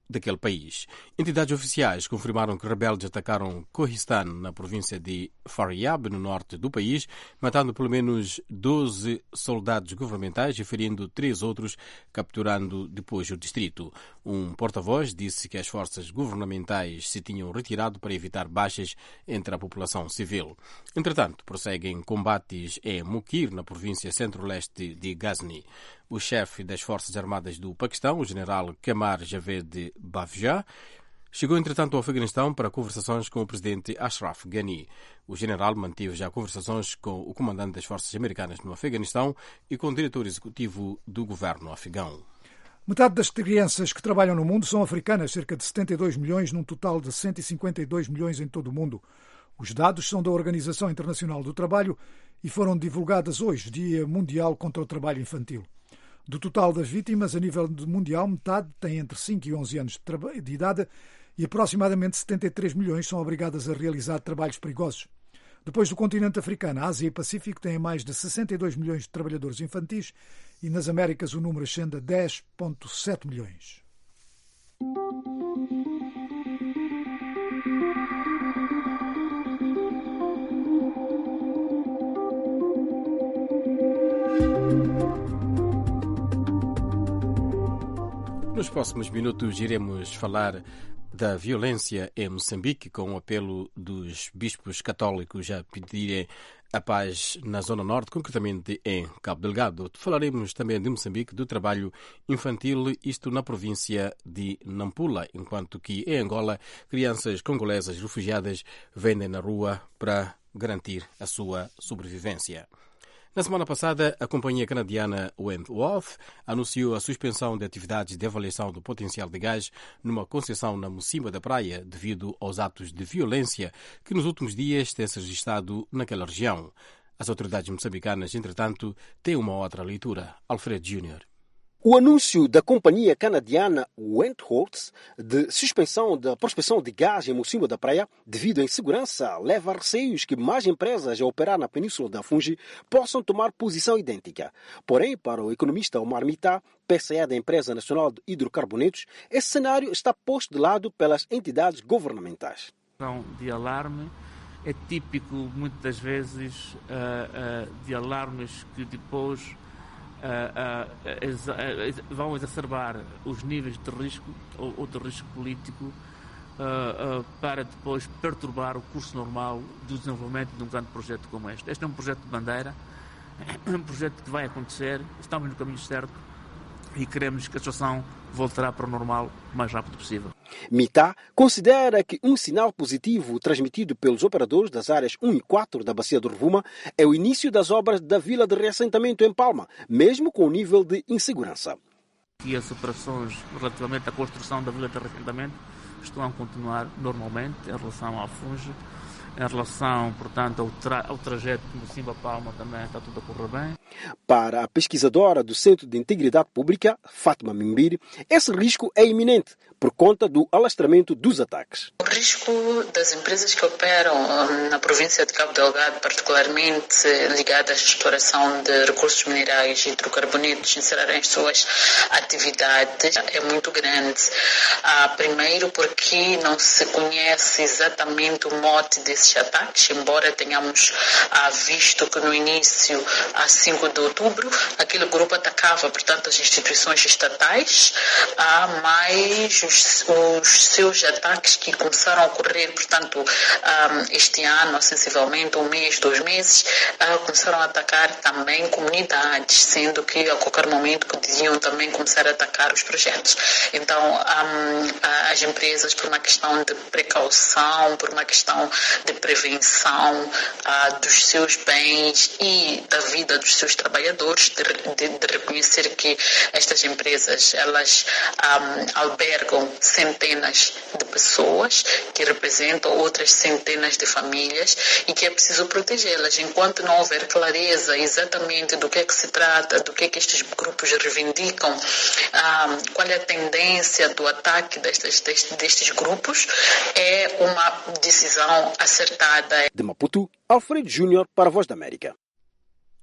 daquele país. Entidades oficiais confirmaram que rebeldes atacaram Kohistan, na província de Faryab, no norte do país, matando pelo menos doze soldados governamentais e ferindo três outros, capturando depois o distrito. Um porta-voz disse que as forças governamentais se tinham retirado para evitar baixas entre a população civil. Entretanto, prosseguem combates em Mukir, na província centro-leste de Ghazni. O chefe das Forças Armadas do Paquistão, o general Qamar Javed Bajwa, chegou entretanto ao Afeganistão para conversações com o presidente Ashraf Ghani. O general manteve já conversações com o comandante das forças americanas no Afeganistão e com o diretor executivo do governo afegão. Metade das crianças que trabalham no mundo são africanas, cerca de setenta e dois milhões, num total de cento e cinquenta e dois milhões em todo o mundo. Os dados são da Organização Internacional do Trabalho e foram divulgados hoje, Dia Mundial contra o Trabalho Infantil. Do total das vítimas, a nível mundial, metade tem entre cinco e onze anos de idade e aproximadamente setenta e três milhões são obrigadas a realizar trabalhos perigosos. Depois do continente africano, a Ásia e Pacífico têm mais de sessenta e dois milhões de trabalhadores infantis e nas Américas o número ascende a dez vírgula sete milhões. Nos próximos minutos iremos falar da violência em Moçambique, com o apelo dos bispos católicos a pedirem a paz na Zona Norte, concretamente em Cabo Delgado. Falaremos também de Moçambique, do trabalho infantil, isto na província de Nampula, enquanto que em Angola crianças congolesas refugiadas vendem na rua para garantir a sua sobrevivência. Na semana passada, a companhia canadiana Wentworth anunciou a suspensão de atividades de avaliação do potencial de gás numa concessão na Mocimba da Praia devido aos atos de violência que nos últimos dias têm-se registrado naquela região. As autoridades moçambicanas, entretanto, têm uma outra leitura. Alfredo Júnior. O anúncio da companhia canadiana Wentworth de suspensão da prospecção de gás em Mocimba da Praia devido à insegurança leva a receios que mais empresas a operar na Península da Fungi possam tomar posição idêntica. Porém, para o economista Omar Mitá, P C E da Empresa Nacional de Hidrocarbonetos, esse cenário está posto de lado pelas entidades governamentais. De alarme é típico, muitas das vezes, uh, uh, de alarmes que depois Uh, uh, exa uh, vão exacerbar os níveis de risco ou, ou de risco político uh, uh, para depois perturbar o curso normal do desenvolvimento de um grande projeto como este. Este é um projeto de bandeira, é um projeto que vai acontecer, estamos no caminho certo e queremos que a situação voltará para o normal o mais rápido possível. Mitá considera que um sinal positivo transmitido pelos operadores das áreas um e quatro da Bacia do Rovuma é o início das obras da vila de reassentamento em Palma, mesmo com o nível de insegurança. E as operações relativamente à construção da vila de reassentamento estão a continuar normalmente em relação ao Fungi. Em relação, portanto, ao, tra ao trajeto de Mocimba Palma também está tudo a correr bem. Para a pesquisadora do Centro de Integridade Pública, Fátima Mimbiri, esse risco é iminente por conta do alastramento dos ataques. O risco das empresas que operam na província de Cabo Delgado, particularmente ligadas à exploração de recursos minerais e hidrocarbonetos, encerrarem as suas atividades, é muito grande. Ah, primeiro porque não se conhece exatamente o mote desses ataques, embora tenhamos ah, visto que no início, a cinco de outubro, aquele grupo atacava, portanto, as instituições estatais, ah, mas os, os seus ataques que começaram a ocorrer, portanto, um, este ano, sensivelmente um mês, dois meses, uh, começaram a atacar também comunidades, sendo que a qualquer momento podiam também começar a atacar os projetos. Então, um, as empresas, por uma questão de precaução, por uma questão de prevenção uh, dos seus bens e da vida dos seus trabalhadores, de, de, de reconhecer que estas empresas, elas um, albergam centenas de pessoas que representam outras centenas de famílias e que é preciso protegê-las. Enquanto não houver clareza exatamente do que é que se trata, do que é que estes grupos reivindicam, ah, qual é a tendência do ataque destes, destes, destes grupos, é uma decisão acertada. De Maputo, Alfredo Júnior para a Voz da América.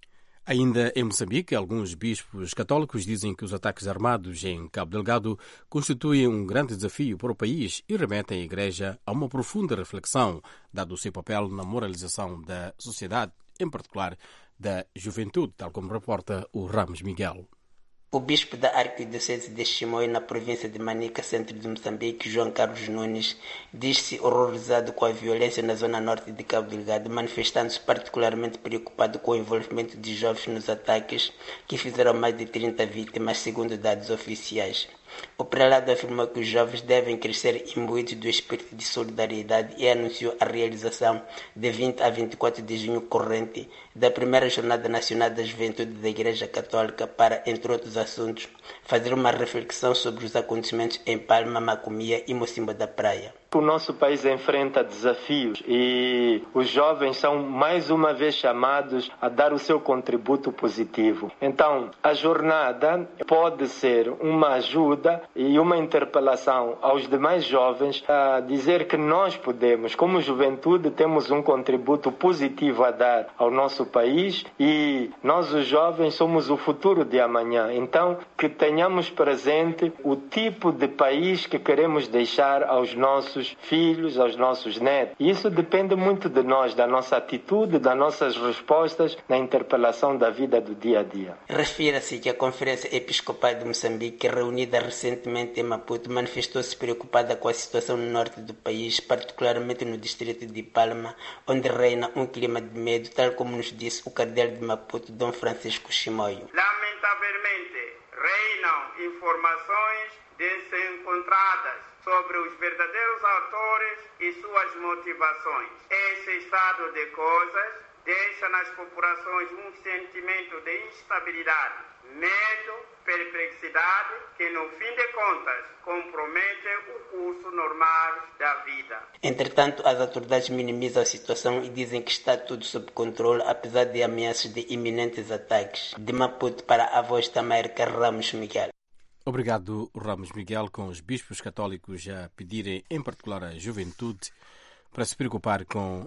Ainda em Moçambique, alguns bispos católicos dizem que os ataques armados em Cabo Delgado constituem um grande desafio para o país e remetem a Igreja a uma profunda reflexão, dado o seu papel na moralização da sociedade, em particular da juventude, tal como reporta o Ramos Miguel. O bispo da Arquidiocese de Chimoio, na província de Manica, centro de Moçambique, João Carlos Nunes, diz-se horrorizado com a violência na zona norte de Cabo Delgado, manifestando-se particularmente preocupado com o envolvimento de jovens nos ataques que fizeram mais de trinta vítimas, segundo dados oficiais. O prelado afirmou que os jovens devem crescer imbuídos do espírito de solidariedade e anunciou a realização de vinte a vinte e quatro de junho corrente da primeira Jornada Nacional da Juventude da Igreja Católica para, entre outros assuntos, fazer uma reflexão sobre os acontecimentos em Palma, Macomia e Mocimbo da Praia. O nosso país enfrenta desafios e os jovens são mais uma vez chamados a dar o seu contributo positivo. Então, a jornada pode ser uma ajuda e uma interpelação aos demais jovens a dizer que nós podemos, como juventude, temos um contributo positivo a dar ao nosso país e nós, os jovens, somos o futuro de amanhã. Então, que tenhamos presente o tipo de país que queremos deixar aos nossos filhos, aos nossos netos. E isso depende muito de nós, da nossa atitude, das nossas respostas na interpelação da vida do dia a dia. Refira-se que a Conferência Episcopal de Moçambique, reunida recentemente em Maputo, manifestou-se preocupada com a situação no norte do país, particularmente no distrito de Palma, onde reina um clima de medo, tal como nos disse o cardeal de Maputo, Dom Francisco Chimoio. Lamentavelmente, reinam informações desencontradas sobre os verdadeiros autores e suas motivações. Esse estado de coisas deixa nas populações um sentimento de instabilidade, medo, perplexidade, que no fim de contas comprometem o curso normal da vida. Entretanto, as autoridades minimizam a situação e dizem que está tudo sob controle, apesar de ameaças de iminentes ataques. De Maputo para a voz da América, Ramos Miguel. Obrigado, Ramos Miguel, com os bispos católicos a pedirem, em particular a juventude, para se preocupar com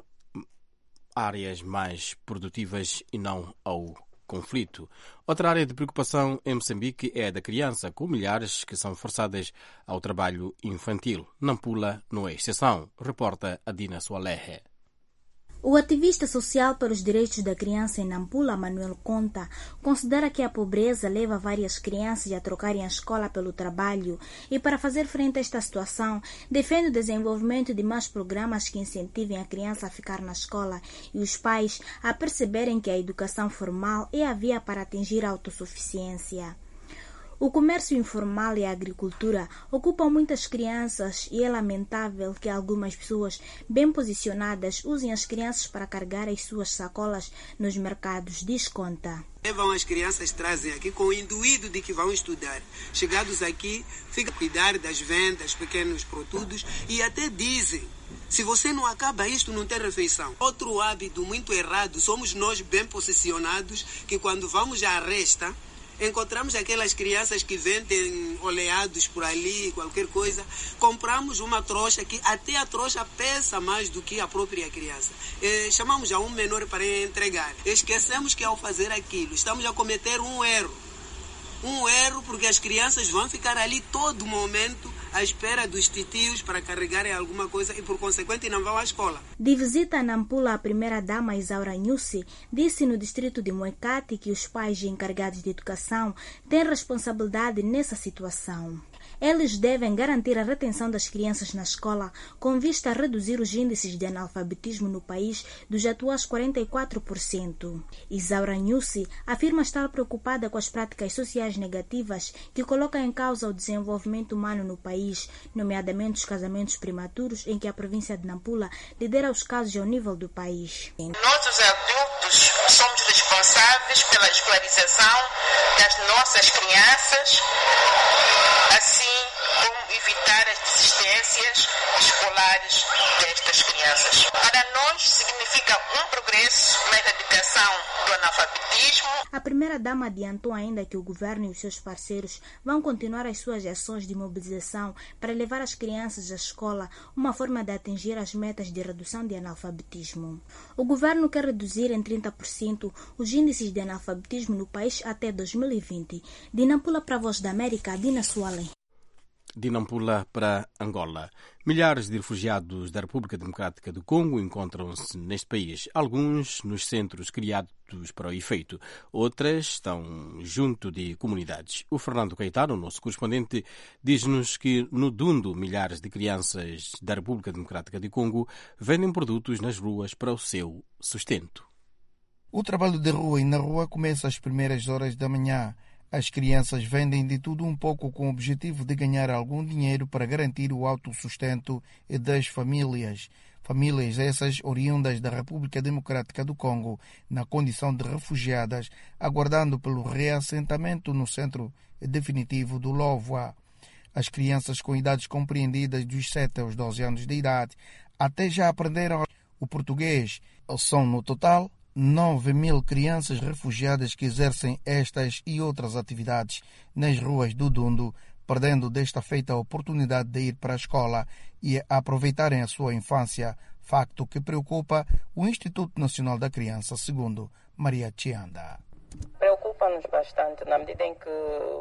áreas mais produtivas e não ao conflito. Outra área de preocupação em Moçambique é a da criança, com milhares que são forçadas ao trabalho infantil. Nampula não é exceção, reporta Adina Soalehe. O ativista social para os direitos da criança em Nampula, Manuel Conta, considera que a pobreza leva várias crianças a trocarem a escola pelo trabalho e, para fazer frente a esta situação, defende o desenvolvimento de mais programas que incentivem a criança a ficar na escola e os pais a perceberem que a educação formal é a via para atingir a autossuficiência. O comércio informal e a agricultura ocupam muitas crianças e é lamentável que algumas pessoas bem posicionadas usem as crianças para carregar as suas sacolas nos mercados, diz Conta. Levam as crianças, trazem aqui com o intuito de que vão estudar. Chegados aqui, ficam a cuidar das vendas, pequenos produtos e até dizem: se você não acaba isto, não tem refeição. Outro hábito muito errado, somos nós bem posicionados que quando vamos à resta, encontramos aquelas crianças que vendem oleados por ali, qualquer coisa. Compramos uma trouxa que até a trouxa pesa mais do que a própria criança. E chamamos a um menor para entregar. Esquecemos que ao fazer aquilo, estamos a cometer um erro. Um erro porque as crianças vão ficar ali todo momento à espera dos titios para carregarem alguma coisa e, por consequente, não vão à escola. De visita a Nampula, a primeira-dama Isaura Nhusi disse no distrito de Moecate que os pais encarregados de educação têm responsabilidade nessa situação. Eles devem garantir a retenção das crianças na escola com vista a reduzir os índices de analfabetismo no país dos atuais quarenta e quatro por cento. Isaura Nhusi afirma estar preocupada com as práticas sociais negativas que colocam em causa o desenvolvimento humano no país, nomeadamente os casamentos prematuros, em que a província de Nampula lidera os casos ao nível do país. Nós, os adultos, somos responsáveis pela escolarização das nossas crianças, assim como evitar as desistências escolares destas crianças. Para nós significa um progresso na educação do analfabetismo. A primeira-dama adiantou ainda que o governo e os seus parceiros vão continuar as suas ações de mobilização para levar as crianças à escola, uma forma de atingir as metas de redução de analfabetismo. O governo quer reduzir em trinta por cento os índices de analfabetismo no país até dois mil e vinte. De Nampula para a Voz da América, Dina Sualem. De Nampula para Angola. Milhares de refugiados da República Democrática do Congo encontram-se neste país, alguns nos centros criados para o efeito, outras estão junto de comunidades. O Fernando Caetano, nosso correspondente, diz-nos que no Dundo milhares de crianças da República Democrática do Congo vendem produtos nas ruas para o seu sustento. O trabalho de rua e na rua começa às primeiras horas da manhã. As crianças vendem de tudo um pouco com o objetivo de ganhar algum dinheiro para garantir o autossustento das famílias. Famílias essas oriundas da República Democrática do Congo, na condição de refugiadas, aguardando pelo reassentamento no centro definitivo do Lovoa. As crianças com idades compreendidas dos sete aos doze anos de idade até já aprenderam o português. São, no total, nove mil crianças refugiadas que exercem estas e outras atividades nas ruas do Dundo, perdendo desta feita a oportunidade de ir para a escola e aproveitarem a sua infância, facto que preocupa o Instituto Nacional da Criança, segundo Maria Chianda. Preocupa-nos bastante, na medida em que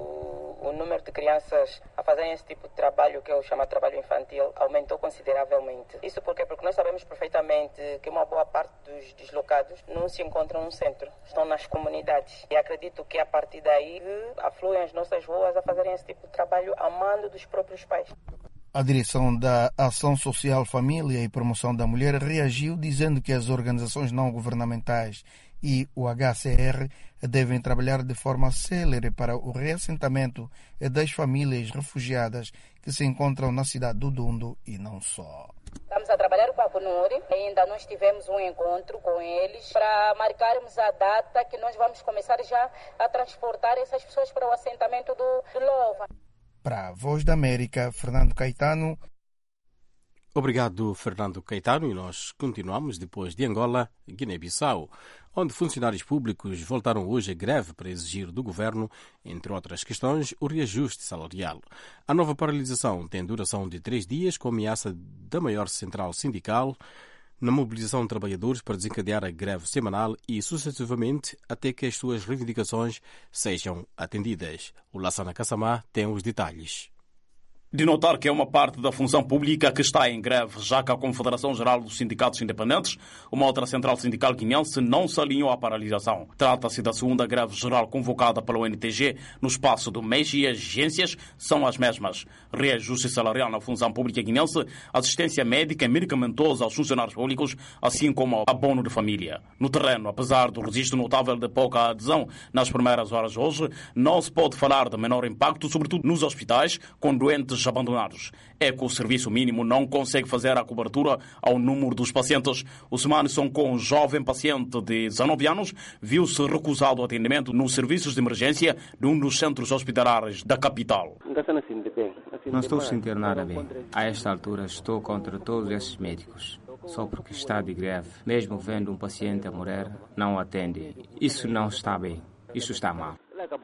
o, o número de crianças a fazerem esse tipo de trabalho, que eu chamo de trabalho infantil, aumentou consideravelmente. Isso porque, porque nós sabemos perfeitamente que uma boa parte dos deslocados não se encontram no centro, estão nas comunidades. E acredito que a partir daí afluem as nossas ruas a fazerem esse tipo de trabalho a mando dos próprios pais. A direção da Ação Social, Família e Promoção da Mulher reagiu dizendo que as organizações não governamentais e o H C R devem trabalhar de forma célere para o reassentamento das famílias refugiadas que se encontram na cidade do Dundo e não só. Estamos a trabalhar com a CONUR, ainda nós tivemos um encontro com eles para marcarmos a data que nós vamos começar já a transportar essas pessoas para o assentamento do, do Lova. Para a Voz da América, Fernando Caetano. Obrigado, Fernando Caetano. E nós continuamos depois de Angola, Guiné-Bissau, onde funcionários públicos voltaram hoje a greve para exigir do governo, entre outras questões, o reajuste salarial. A nova paralisação tem duração de três dias, com ameaça da maior central sindical na mobilização de trabalhadores para desencadear a greve semanal e, sucessivamente, até que as suas reivindicações sejam atendidas. O Lassana Kassamá tem os detalhes. De notar que é uma parte da função pública que está em greve, já que a Confederação Geral dos Sindicatos Independentes, uma outra central sindical guineense, não se alinhou à paralisação. Trata-se da segunda greve geral convocada pelo N T G no espaço do mês e as exigências são as mesmas. Reajuste salarial na função pública guineense, assistência médica e medicamentosa aos funcionários públicos, assim como abono de família. No terreno, apesar do registro notável de pouca adesão nas primeiras horas de hoje, não se pode falar de menor impacto, sobretudo nos hospitais, com doentes abandonados. É que o serviço mínimo não consegue fazer a cobertura ao número dos pacientes. O Semanisson, com um jovem paciente de dezanove anos, viu-se recusado o atendimento nos serviços de emergência de um dos centros hospitalares da capital. Não estou sem ter nada bem. A esta altura estou contra todos esses médicos. Só porque está de greve, mesmo vendo um paciente a morrer, não o atende. Isso não está bem. Isso está mal.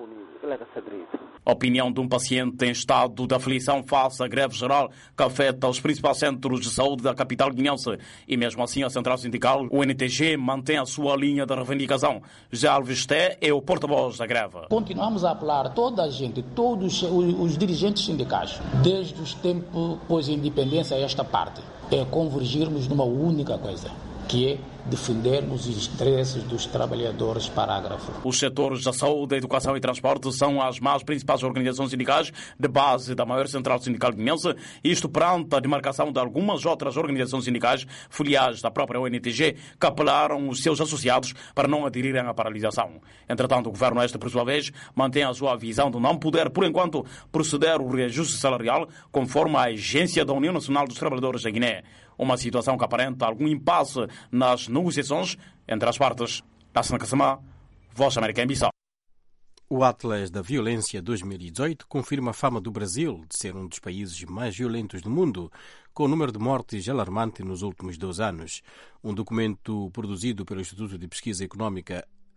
A opinião de um paciente em estado de aflição face à greve geral que afeta os principais centros de saúde da capital guineense. E mesmo assim a central sindical, o N T G, mantém a sua linha de reivindicação. Já Alves Té é o porta-voz da greve. Continuamos a apelar toda a gente, todos os, os dirigentes sindicais, desde os tempos pós-independência a esta parte, é convergirmos numa única coisa, que é defendermos os interesses dos trabalhadores, parágrafo. Os setores da saúde, educação e transporte são as mais principais organizações sindicais de base da maior central sindical guineense, isto perante a demarcação de algumas outras organizações sindicais filiais da própria O N T G, que apelaram os seus associados para não aderirem à paralisação. Entretanto, o governo este, por sua vez, mantém a sua visão de não poder, por enquanto, proceder ao reajuste salarial conforme a exigência da União Nacional dos Trabalhadores da Guiné. Uma situação que aparenta algum impasse nas negociações entre as partes. Lassana Kassamá, Voz da América em Bissau. O Atlas da Violência dois mil e dezoito confirma a fama do Brasil de ser um dos países mais violentos do mundo, com o número de mortes alarmante nos últimos dois anos. Um documento produzido pelo Instituto de Pesquisa Económica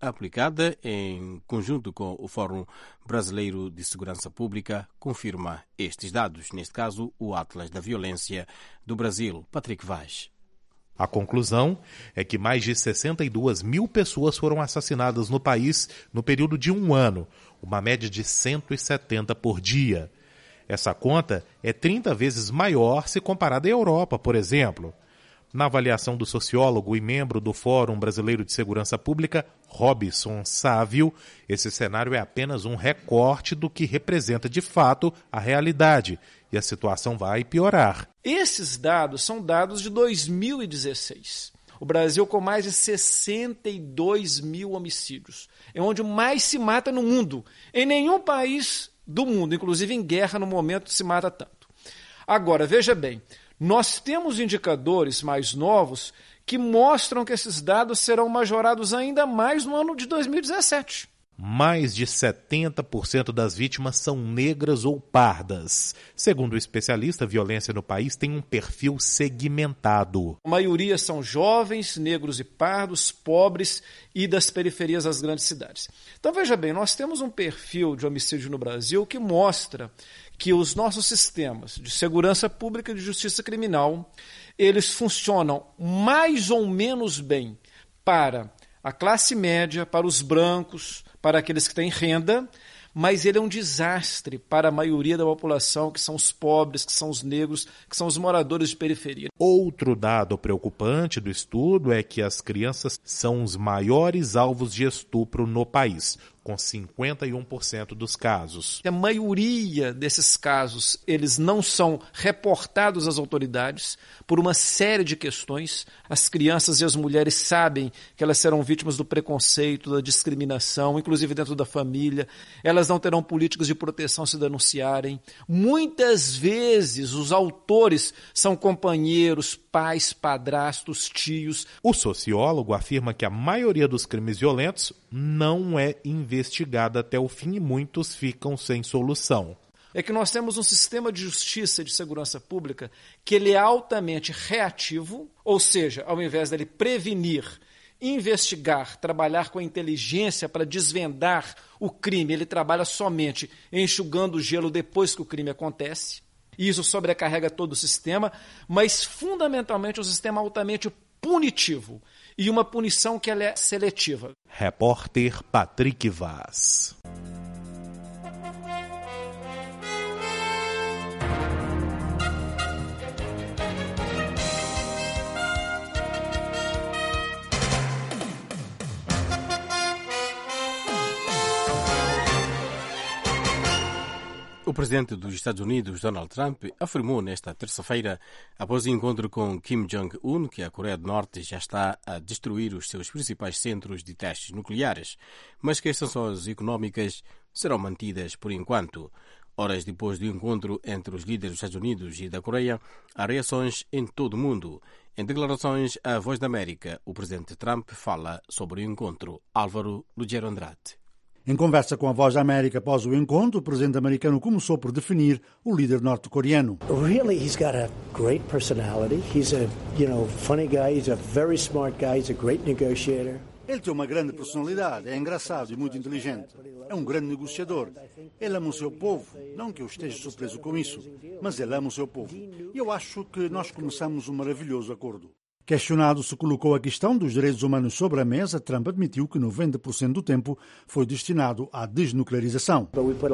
aplicada em conjunto com o Fórum Brasileiro de Segurança Pública, confirma estes dados, neste caso o Atlas da Violência do Brasil. Patrick Vaz. A conclusão é que mais de sessenta e duas mil pessoas foram assassinadas no país no período de um ano, uma média de cento e setenta por dia. Essa conta é trinta vezes maior se comparada à Europa, por exemplo. Na avaliação do sociólogo e membro do Fórum Brasileiro de Segurança Pública, Robson Sávio, esse cenário é apenas um recorte do que representa de fato a realidade, e a situação vai piorar. Esses dados são dados de dois mil e dezesseis. O Brasil com mais de sessenta e dois mil homicídios. É onde mais se mata no mundo. Em nenhum país do mundo, inclusive em guerra, no momento se mata tanto. Agora, veja bem, nós temos indicadores mais novos que mostram que esses dados serão majorados ainda mais no ano de dois mil e dezessete. Mais de setenta por cento das vítimas são negras ou pardas. Segundo o especialista, a violência no país tem um perfil segmentado. A maioria são jovens, negros e pardos, pobres e das periferias das grandes cidades. Então, veja bem, nós temos um perfil de homicídio no Brasil que mostra que os nossos sistemas de segurança pública e de justiça criminal, eles funcionam mais ou menos bem para a classe média, para os brancos, para aqueles que têm renda, mas ele é um desastre para a maioria da população, que são os pobres, que são os negros, que são os moradores de periferia. Outro dado preocupante do estudo é que as crianças são os maiores alvos de estupro no país, com cinquenta e um por cento dos casos. A maioria desses casos, eles não são reportados às autoridades por uma série de questões. As crianças e as mulheres sabem que elas serão vítimas do preconceito, da discriminação, inclusive dentro da família. Elas não terão políticas de proteção se denunciarem. Muitas vezes os autores são companheiros, pais, padrastos, tios. O sociólogo afirma que a maioria dos crimes violentos não é investigada até o fim e muitos ficam sem solução. É que nós temos um sistema de justiça e de segurança pública que ele é altamente reativo, ou seja, ao invés dele prevenir, investigar, trabalhar com a inteligência para desvendar o crime, ele trabalha somente enxugando o gelo depois que o crime acontece. E isso sobrecarrega todo o sistema, mas fundamentalmente um sistema altamente punitivo e uma punição que ela é seletiva. Repórter Patrick Vaz. O presidente dos Estados Unidos, Donald Trump, afirmou nesta terça-feira, após o encontro com Kim Jong-un, que a Coreia do Norte já está a destruir os seus principais centros de testes nucleares, mas que as sanções económicas serão mantidas por enquanto. Horas depois do encontro entre os líderes dos Estados Unidos e da Coreia, há reações em todo o mundo. Em declarações à Voz da América, o presidente Trump fala sobre o encontro. Álvaro Lugero Andrade. Em conversa com a Voz da América após o encontro, o presidente americano começou por definir o líder norte-coreano. Really, he's got a great personality. He's a, you know, funny guy. He's a very smart guy. He's a great negotiator. Ele tem uma grande personalidade, é engraçado e muito inteligente. É um grande negociador. Ele ama o seu povo. Não que eu esteja surpreso com isso, mas ele ama o seu povo. E eu acho que nós começamos um maravilhoso acordo. Questionado se colocou a questão dos direitos humanos sobre a mesa, Trump admitiu que noventa por cento do tempo foi destinado à desnuclearização.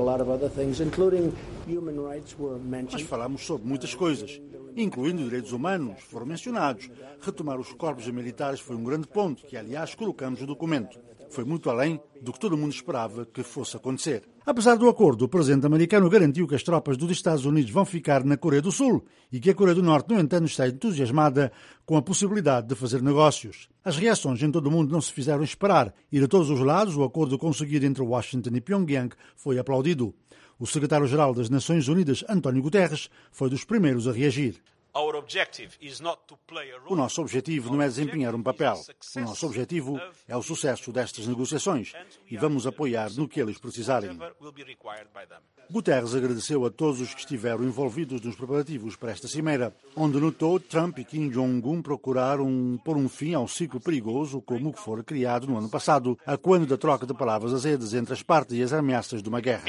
Nós falamos sobre muitas coisas, incluindo direitos humanos, foram mencionados. Retomar os corpos militares foi um grande ponto, que aliás colocamos no documento. Foi muito além do que todo mundo esperava que fosse acontecer. Apesar do acordo, o presidente americano garantiu que as tropas dos Estados Unidos vão ficar na Coreia do Sul e que a Coreia do Norte, no entanto, está entusiasmada com a possibilidade de fazer negócios. As reações em todo o mundo não se fizeram esperar e, de todos os lados, o acordo conseguido entre Washington e Pyongyang foi aplaudido. O secretário-geral das Nações Unidas, António Guterres, foi dos primeiros a reagir. O nosso objetivo não é desempenhar um papel. O nosso objetivo é o sucesso destas negociações e vamos apoiar no que eles precisarem. Guterres agradeceu a todos os que estiveram envolvidos nos preparativos para esta cimeira, onde notou Trump e Kim Jong-un procuraram pôr um fim ao ciclo perigoso como o que fora criado no ano passado, a quando da troca de palavras azedas entre as partes e as ameaças de uma guerra.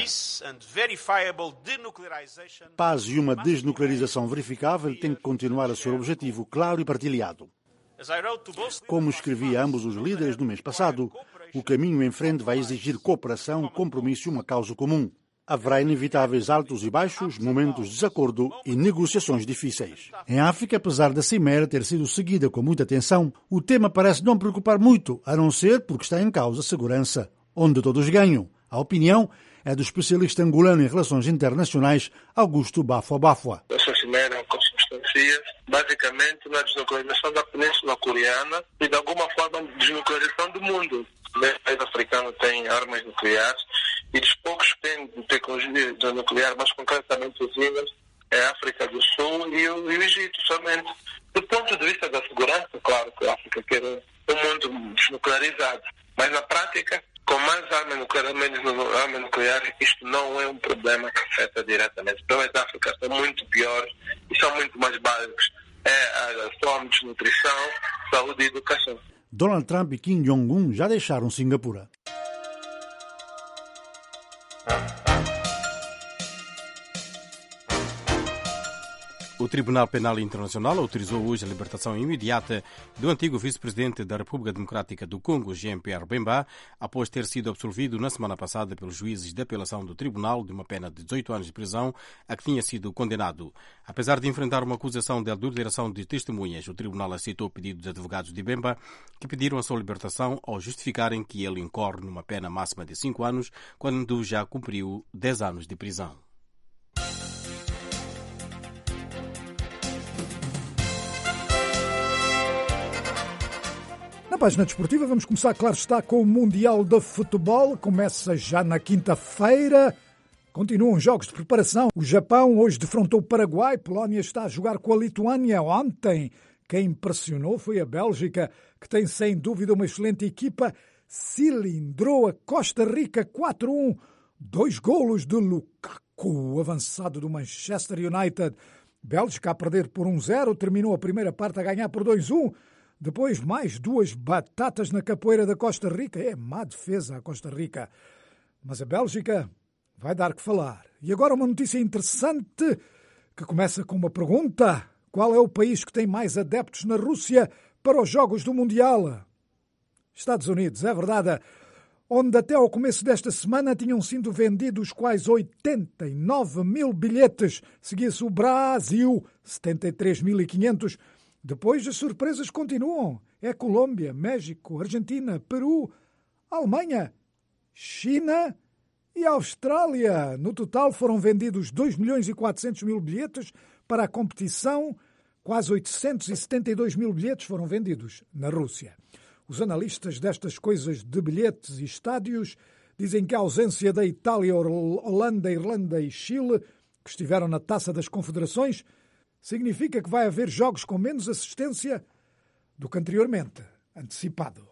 Paz e uma desnuclearização verificável têm que continuar a ser objetivo claro e partilhado. Como escrevi a ambos os líderes no mês passado, o caminho em frente vai exigir cooperação, compromisso e uma causa comum. Haverá inevitáveis altos e baixos, momentos de desacordo e negociações difíceis. Em África, apesar da cimeira ter sido seguida com muita atenção, o tema parece não preocupar muito, a não ser porque está em causa a segurança, onde todos ganham. A opinião é do especialista angolano em relações internacionais, Augusto Bafo Bafo. Essa cimeira consubstancia basicamente na desnuclearização da Península Coreana e, de alguma forma, desnuclearização do mundo. O país africano tem armas nucleares e dos poucos que têm tecnologia nuclear, mas concretamente usinas, é a África do Sul e o, e o Egito, somente. Do ponto de vista da segurança, claro que a África quer um mundo desnuclearizado, mas na prática, com mais armas nucleares, menos armas nucleares, isto não é um problema que afeta diretamente. Os problemas da África são muito piores e são muito mais básicos. É a fome, desnutrição, saúde e educação. Donald Trump e Kim Jong-un já deixaram Singapura. O Tribunal Penal Internacional autorizou hoje a libertação imediata do antigo vice-presidente da República Democrática do Congo, Jean-Pierre Bemba, após ter sido absolvido na semana passada pelos juízes de apelação do tribunal de uma pena de dezoito anos de prisão a que tinha sido condenado. Apesar de enfrentar uma acusação de adulteração de testemunhas, o tribunal aceitou o pedido dos advogados de Bemba, que pediram a sua libertação ao justificarem que ele incorre numa pena máxima de cinco anos, quando já cumpriu dez anos de prisão. Na página desportiva vamos começar, claro está, com o Mundial de Futebol. Começa já na quinta-feira. Continuam jogos de preparação. O Japão hoje defrontou o Paraguai. Polónia está a jogar com a Lituânia. Ontem, quem impressionou foi a Bélgica, que tem sem dúvida uma excelente equipa. Cilindrou a Costa Rica quatro a um. Dois golos de Lukaku, o avançado do Manchester United. Bélgica a perder por um a zero. Terminou a primeira parte a ganhar por dois a um. Depois, mais duas batatas na capoeira da Costa Rica. É má defesa a Costa Rica. Mas a Bélgica vai dar que falar. E agora uma notícia interessante que começa com uma pergunta. Qual é o país que tem mais adeptos na Rússia para os Jogos do Mundial? Estados Unidos, é verdade. Onde até ao começo desta semana tinham sido vendidos quase oitenta e nove mil bilhetes. Seguia-se o Brasil, setenta e três mil e quinhentos. Depois as surpresas continuam. É Colômbia, México, Argentina, Peru, Alemanha, China e Austrália. No total foram vendidos dois milhões e quatrocentos mil bilhetes para a competição. Quase oitocentos e setenta e dois mil bilhetes foram vendidos na Rússia. Os analistas destas coisas de bilhetes e estádios dizem que a ausência da Itália, Holanda, Irlanda e Chile, que estiveram na Taça das Confederações, significa que vai haver jogos com menos assistência do que anteriormente antecipado.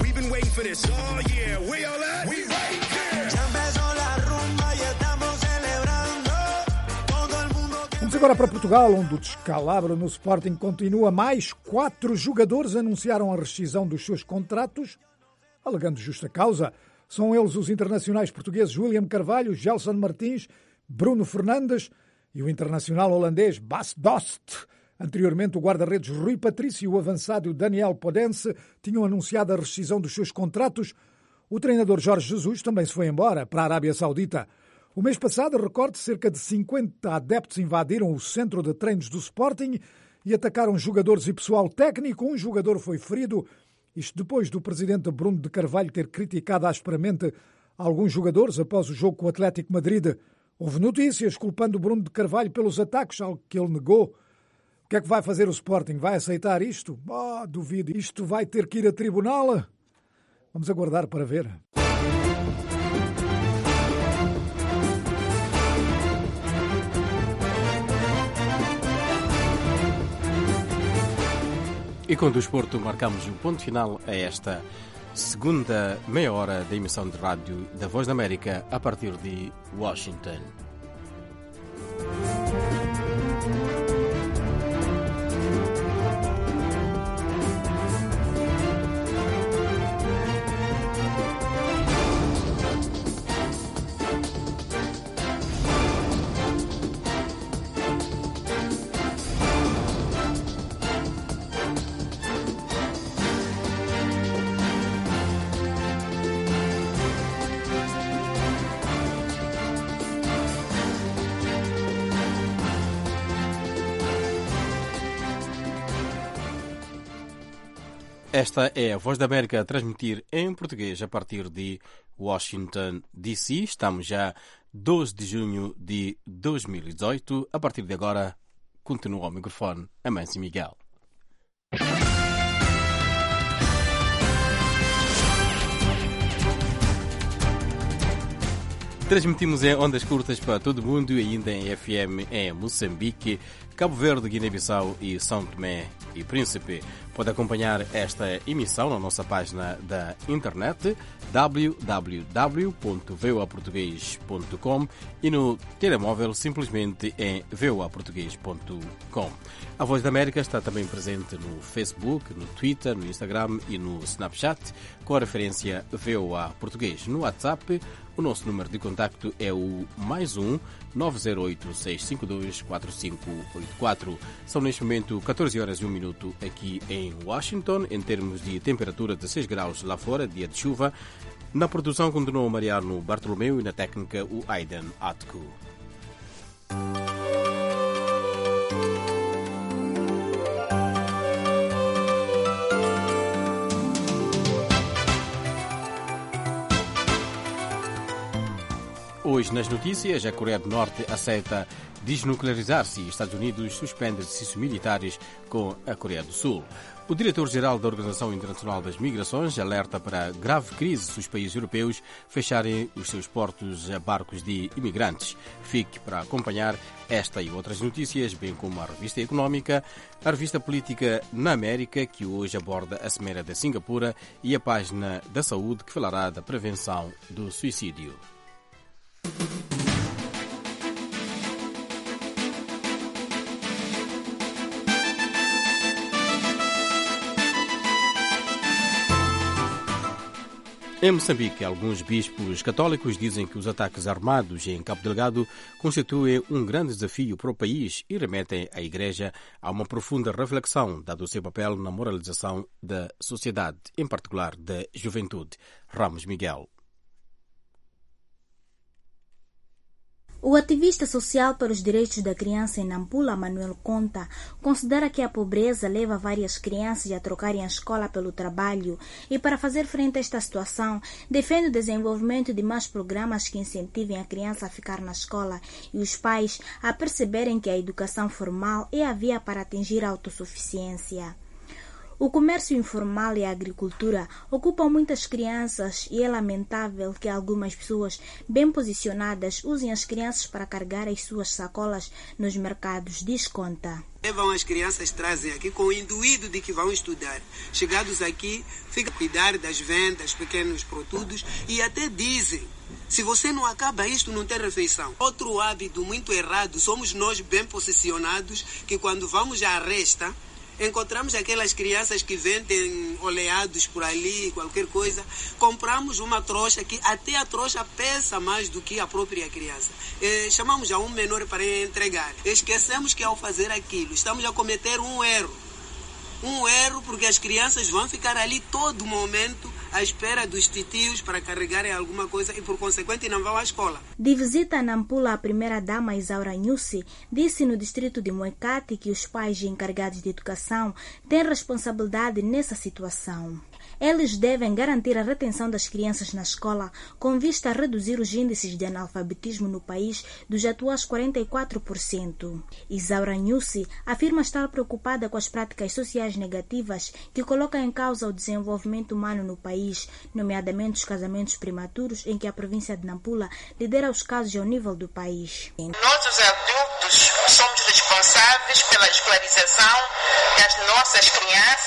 Vamos agora para Portugal, onde o descalabro no Sporting continua. Mais quatro jogadores anunciaram a rescisão dos seus contratos, alegando justa causa. São eles os internacionais portugueses William Carvalho, Gelson Martins, Bruno Fernandes e o internacional holandês Bas Dost. Anteriormente, o guarda-redes Rui Patrício e o avançado Daniel Podense tinham anunciado a rescisão dos seus contratos. O treinador Jorge Jesus também se foi embora para a Arábia Saudita. O mês passado, recorde, cerca de cinquenta adeptos invadiram o centro de treinos do Sporting e atacaram jogadores e pessoal técnico. Um jogador foi ferido. Isto depois do presidente Bruno de Carvalho ter criticado asperamente alguns jogadores após o jogo com o Atlético Madrid. Houve notícias culpando Bruno de Carvalho pelos ataques, algo que ele negou. O que é que vai fazer o Sporting? Vai aceitar isto? Oh, duvido. Isto vai ter que ir a tribunal? Vamos aguardar para ver. E com o desporto marcamos o ponto final a esta segunda meia hora da emissão de rádio da Voz da América a partir de Washington. Esta é a Voz da América a transmitir em português a partir de Washington, D C. Estamos já doze de junho de dois mil e dezoito. A partir de agora, continua ao microfone Amâncio Miguel. Transmitimos em ondas curtas para todo o mundo e ainda em F M em Moçambique, Cabo Verde, Guiné-Bissau e São Tomé e Príncipe. Pode acompanhar esta emissão na nossa página da internet w w w ponto v o a português ponto com e no telemóvel simplesmente em v o a português ponto com. A Voz da América está também presente no Facebook, no Twitter, no Instagram e no Snapchat com a referência V O A Português. No WhatsApp, o nosso número de contacto é o mais um nove zero oito seis cinco dois quatro cinco oito quatro. São neste momento catorze horas e um minuto aqui em Washington, em termos de temperatura de seis graus lá fora, dia de chuva. Na produção continuou o Mariano Bartolomeu e na técnica o Aidan Atku. Hoje nas notícias, a Coreia do Norte aceita desnuclearizar-se e Estados Unidos suspende exercícios militares com a Coreia do Sul. O diretor-geral da Organização Internacional das Migrações alerta para a grave crise se os países europeus fecharem os seus portos a barcos de imigrantes. Fique para acompanhar esta e outras notícias, bem como a revista económica, a revista política na América, que hoje aborda a Cimeira da Singapura, e a página da saúde, que falará da prevenção do suicídio. Em Moçambique, alguns bispos católicos dizem que os ataques armados em Cabo Delgado constituem um grande desafio para o país e remetem a Igreja a uma profunda reflexão, dado o seu papel na moralização da sociedade, em particular da juventude. Ramos Miguel. O ativista social para os direitos da criança em Nampula, Manuel Conta, considera que a pobreza leva várias crianças a trocarem a escola pelo trabalho e, para fazer frente a esta situação, defende o desenvolvimento de mais programas que incentivem a criança a ficar na escola e os pais a perceberem que a educação formal é a via para atingir a autossuficiência. O comércio informal e a agricultura ocupam muitas crianças e é lamentável que algumas pessoas bem posicionadas usem as crianças para carregar as suas sacolas nos mercados, diz Conta. Levam as crianças, trazem aqui com o intuito de que vão estudar. Chegados aqui, ficam a cuidar das vendas, pequenos produtos e até dizem: se você não acaba isto, não tem refeição. Outro hábito muito errado, somos nós bem posicionados que quando vamos à resta, encontramos aquelas crianças que vendem oleados por ali, qualquer coisa. Compramos uma trouxa que até a trouxa pesa mais do que a própria criança. E chamamos já um menor para entregar. Esquecemos que ao fazer aquilo, estamos a cometer um erro. Um erro porque as crianças vão ficar ali todo momento à espera dos titios para carregarem alguma coisa e, por consequente, não vão à escola. De visita a Nampula, a primeira-dama Isaura Nhusi disse no distrito de Moecate que os pais encarregados de educação têm responsabilidade nessa situação. Eles devem garantir a retenção das crianças na escola com vista a reduzir os índices de analfabetismo no país dos atuais quarenta e quatro por cento. Isaura Nhusi afirma estar preocupada com as práticas sociais negativas que colocam em causa o desenvolvimento humano no país, nomeadamente os casamentos prematuros, em que a província de Nampula lidera os casos ao nível do país. Nós, os adultos, somos responsáveis pela escolarização das nossas crianças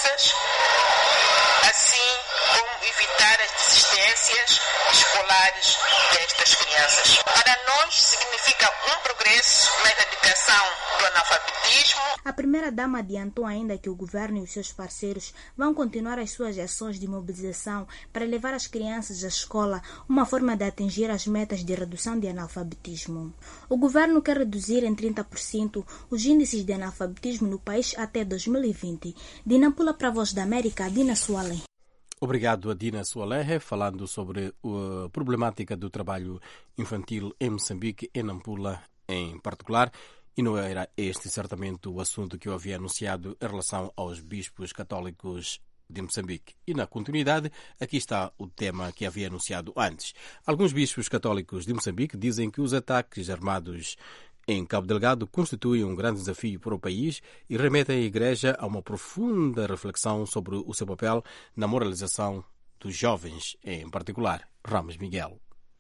crianças, assim como evitar as desistências escolares destas crianças. Para nós significa um progresso na erradicação do analfabetismo. A primeira-dama adiantou ainda que o governo e os seus parceiros vão continuar as suas ações de mobilização para levar as crianças à escola, uma forma de atingir as metas de redução de analfabetismo. O governo quer reduzir em trinta por cento os índices de analfabetismo no país até dois mil e vinte. De Nampula para a Voz da América, Dina Sualem. Obrigado a Dina Sualem, falando sobre a problemática do trabalho infantil em Moçambique e Nampula em particular. E não era este certamente o assunto que eu havia anunciado em relação aos bispos católicos de Moçambique. E na continuidade, aqui está o tema que havia anunciado antes. Alguns bispos católicos de Moçambique dizem que os ataques armados em Cabo Delgado constituem um grande desafio para o país e remetem a Igreja a uma profunda reflexão sobre o seu papel na moralização dos jovens, em particular. Ramos Miguel.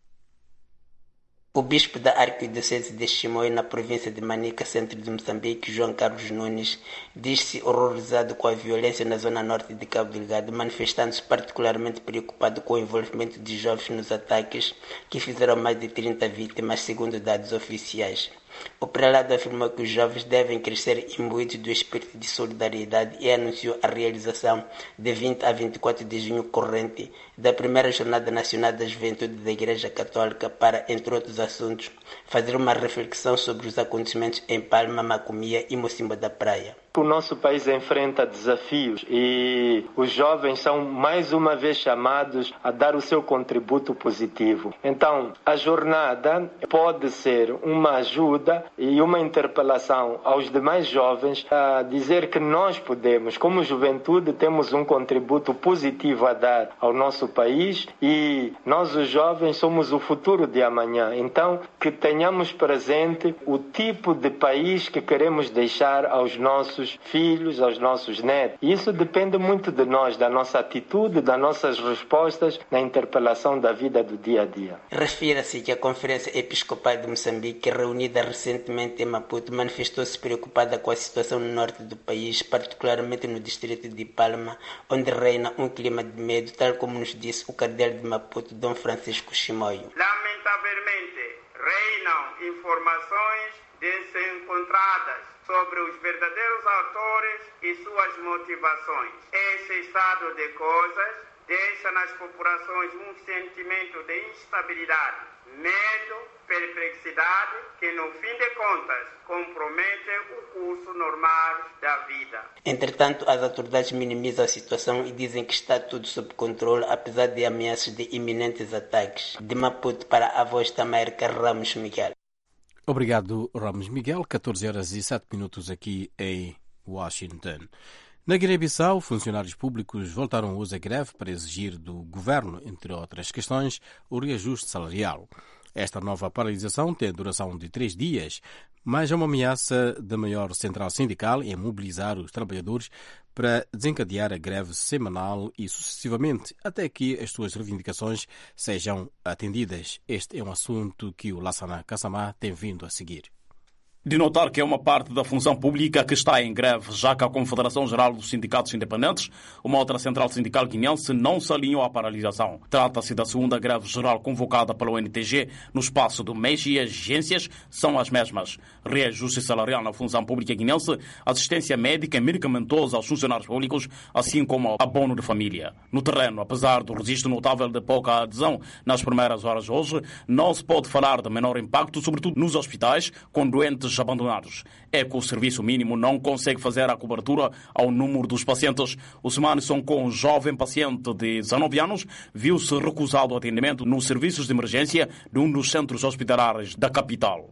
O bispo da Arquidiocese de Chimoio, na província de Manica, centro de Moçambique, João Carlos Nunes, diz-se horrorizado com a violência na zona norte de Cabo Delgado, manifestando-se particularmente preocupado com o envolvimento de jovens nos ataques, que fizeram mais de trinta vítimas, segundo dados oficiais. O prelado afirmou que os jovens devem crescer imbuídos do espírito de solidariedade e anunciou a realização de vinte a vinte e quatro de junho corrente da primeira Jornada Nacional da Juventude da Igreja Católica para, entre outros assuntos, fazer uma reflexão sobre os acontecimentos em Palma, Macomia e Mocimboa da Praia. O nosso país enfrenta desafios e os jovens são mais uma vez chamados a dar o seu contributo positivo. Então, a jornada pode ser uma ajuda e uma interpelação aos demais jovens a dizer que nós podemos, como juventude, temos um contributo positivo a dar ao nosso país e nós, os jovens, somos o futuro de amanhã. Então, que tenhamos presente o tipo de país que queremos deixar aos nossos filhos, aos nossos netos. E isso depende muito de nós, da nossa atitude, das nossas respostas na interpelação da vida do dia a dia. Refira-se que a Conferência Episcopal de Moçambique, reunida recentemente em Maputo, manifestou-se preocupada com a situação no norte do país, particularmente no distrito de Palma, onde reina um clima de medo, tal como nos disse o cardeal de Maputo, Dom Francisco Chimoio. Lamentavelmente, reinam informações desencontradas sobre os verdadeiros autores e suas motivações. Esse estado de coisas deixa nas populações um sentimento de instabilidade, medo, perplexidade, que no fim de contas compromete o curso normal da vida. Entretanto, as autoridades minimizam a situação e dizem que está tudo sob controle, apesar de ameaças de iminentes ataques. De Maputo para a Voz da América, Ramos Miguel. Obrigado, Ramos Miguel. catorze horas e sete minutos aqui em Washington. Na Guiné-Bissau, funcionários públicos voltaram hoje à greve para exigir do governo, entre outras questões, o reajuste salarial. Esta nova paralisação tem duração de três dias, mas é uma ameaça da maior central sindical em mobilizar os trabalhadores para desencadear a greve semanal e sucessivamente, até que as suas reivindicações sejam atendidas. Este é um assunto que o Lassana Kassamá tem vindo a seguir. De notar que é uma parte da função pública que está em greve, já que a Confederação Geral dos Sindicatos Independentes, uma outra central sindical guineense, não se alinhou à paralisação. Trata-se da segunda greve geral convocada pela U N T G no espaço do mês e as agências são as mesmas. Reajuste salarial na função pública guineense, assistência médica e medicamentosa aos funcionários públicos, assim como abono de família. No terreno, apesar do registro notável de pouca adesão nas primeiras horas de hoje, não se pode falar de menor impacto, sobretudo nos hospitais, com doentes abandonados. É que o serviço mínimo não consegue fazer a cobertura ao número dos pacientes. O Semanson, com um jovem paciente de dezanove anos, viu-se recusado o atendimento nos serviços de emergência de um dos centros hospitalares da capital.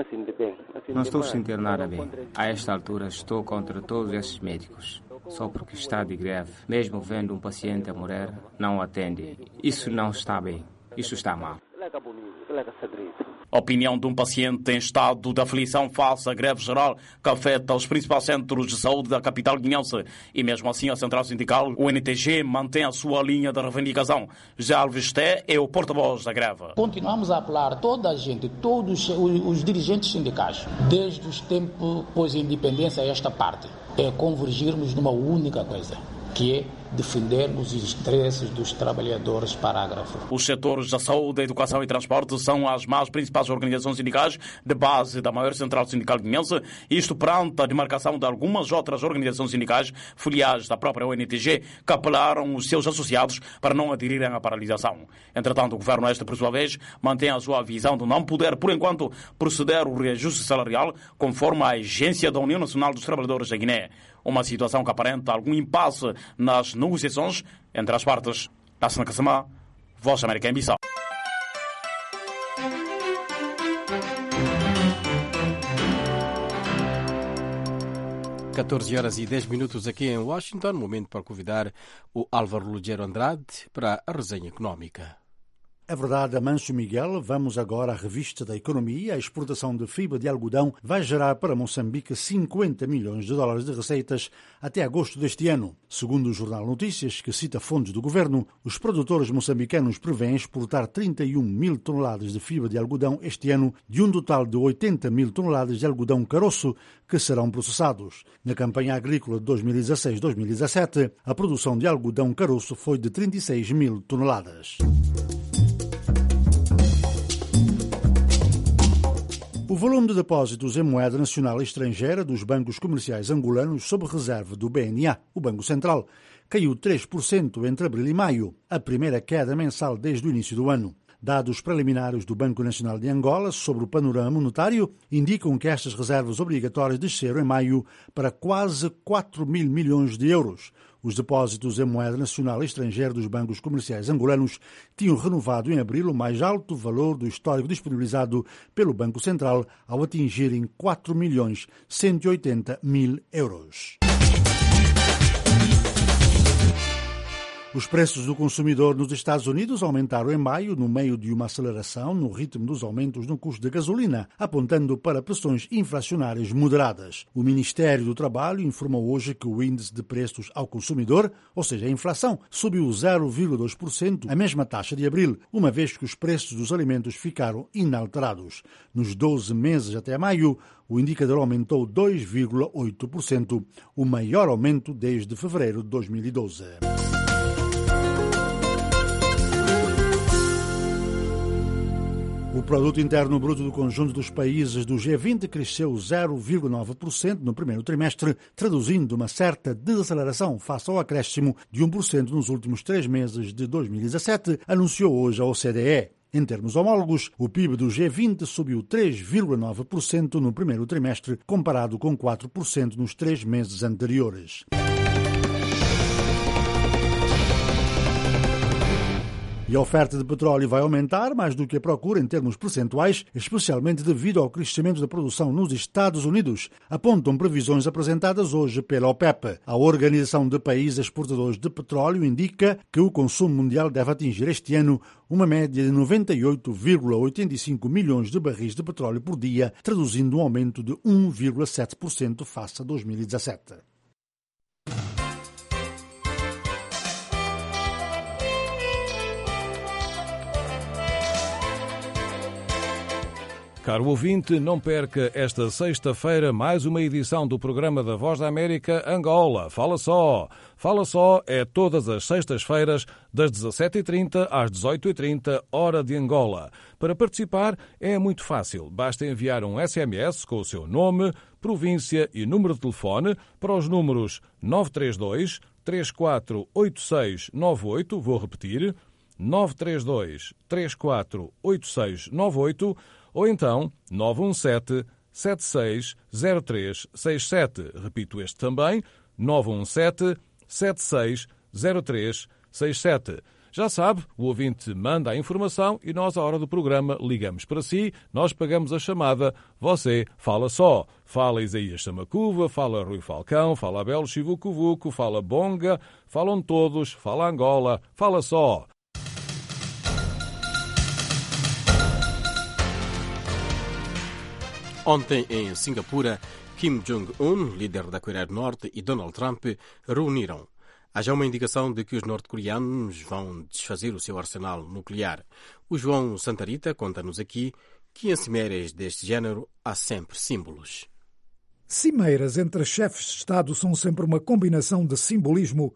Não estou se sentir nada bem. A esta altura estou contra todos esses médicos. Só porque está de greve, mesmo vendo um paciente a morrer, não o atende. Isso não está bem. Isso está mal. A opinião de um paciente em estado de aflição face à greve geral que afeta os principais centros de saúde da capital guineense. E mesmo assim a central sindical, o N T G, mantém a sua linha de reivindicação. José Alves Té é o porta-voz da greve. Continuamos a apelar toda a gente, todos os, os dirigentes sindicais, desde os tempos pós-independência a esta parte, é convergirmos numa única coisa, que é defendermos os interesses dos trabalhadores, parágrafo. Os setores da saúde, educação e transporte são as mais principais organizações sindicais de base da maior central sindical guineense, isto perante a demarcação de algumas outras organizações sindicais filiais da própria O N T G, que apelaram os seus associados para não aderirem à paralisação. Entretanto, o governo este, por sua vez, mantém a sua visão de não poder, por enquanto, proceder o reajuste salarial conforme a agência da União Nacional dos Trabalhadores da Guiné. Uma situação que aparenta algum impasse nas negociações entre as partes. Tassana Kassamá, Voz da América em Bissau. catorze horas e dez minutos aqui em Washington, momento para convidar o Álvaro Lugero Andrade para a resenha económica. É verdade, Amancio Miguel. Vamos agora à revista da economia. A exportação de fibra de algodão vai gerar para Moçambique cinquenta milhões de dólares de receitas até agosto deste ano. Segundo o Jornal Notícias, que cita fontes do governo, os produtores moçambicanos prevêem exportar trinta e um mil toneladas de fibra de algodão este ano, de um total de oitenta mil toneladas de algodão caroço que serão processados. Na campanha agrícola de dois mil e dezasseis dois mil e dezassete, a produção de algodão caroço foi de trinta e seis mil toneladas. O volume de depósitos em moeda nacional e estrangeira dos bancos comerciais angolanos sob reserva do B N A, o Banco Central, caiu três por cento entre abril e maio, a primeira queda mensal desde o início do ano. Dados preliminares do Banco Nacional de Angola sobre o panorama monetário indicam que estas reservas obrigatórias desceram em maio para quase quatro mil milhões de euros. Os depósitos em moeda nacional e estrangeira dos bancos comerciais angolanos tinham renovado em abril o mais alto valor do histórico disponibilizado pelo Banco Central, ao atingirem quatro milhões cento e oitenta mil euros. Os preços do consumidor nos Estados Unidos aumentaram em maio, no meio de uma aceleração no ritmo dos aumentos no custo da gasolina, apontando para pressões inflacionárias moderadas. O Ministério do Trabalho informou hoje que o índice de preços ao consumidor, ou seja, a inflação, subiu zero vírgula dois por cento, a mesma taxa de abril, uma vez que os preços dos alimentos ficaram inalterados. Nos doze meses até maio, o indicador aumentou dois vírgula oito por cento, o maior aumento desde fevereiro de dois mil e doze. O produto interno bruto do conjunto dos países do G vinte cresceu zero vírgula nove por cento no primeiro trimestre, traduzindo uma certa desaceleração face ao acréscimo de um por cento nos últimos três meses de dois mil e dezassete, anunciou hoje a O C D E. Em termos homólogos, o P I B do G vinte subiu três vírgula nove por cento no primeiro trimestre, comparado com quatro por cento nos três meses anteriores. E a oferta de petróleo vai aumentar mais do que a procura em termos percentuais, especialmente devido ao crescimento da produção nos Estados Unidos, apontam previsões apresentadas hoje pela OPEP. A Organização de Países Exportadores de Petróleo indica que o consumo mundial deve atingir este ano uma média de noventa e oito vírgula oitenta e cinco milhões de barris de petróleo por dia, traduzindo um aumento de um vírgula sete por cento face a dois mil e dezassete. Caro ouvinte, não perca esta sexta-feira mais uma edição do programa da Voz da América Angola. Fala só! Fala só é todas as sextas-feiras, das dezassete e trinta às dezoito e trinta, hora de Angola. Para participar é muito fácil. Basta enviar um S M S com o seu nome, província e número de telefone para os números nove três dois, três quatro oito seis nove oito, vou repetir, nove três dois, três quatro oito seis nove oito, ou então nove um sete, sete seis zero três seis sete. Repito este também, nove um sete, sete seis zero três seis sete. Já sabe, o ouvinte manda a informação e nós, à hora do programa, ligamos para si, nós pagamos a chamada, você fala só. Fala Isaías Samacuva, fala Rui Falcão, fala Abel Chivucuvuco, fala Bonga, falam todos, fala Angola, fala só. Ontem, em Singapura, Kim Jong-un, líder da Coreia do Norte, e Donald Trump reuniram. Há já uma indicação de que os norte-coreanos vão desfazer o seu arsenal nuclear. O João Santarita conta-nos aqui que em cimeiras deste género há sempre símbolos. Cimeiras entre chefes de Estado são sempre uma combinação de simbolismo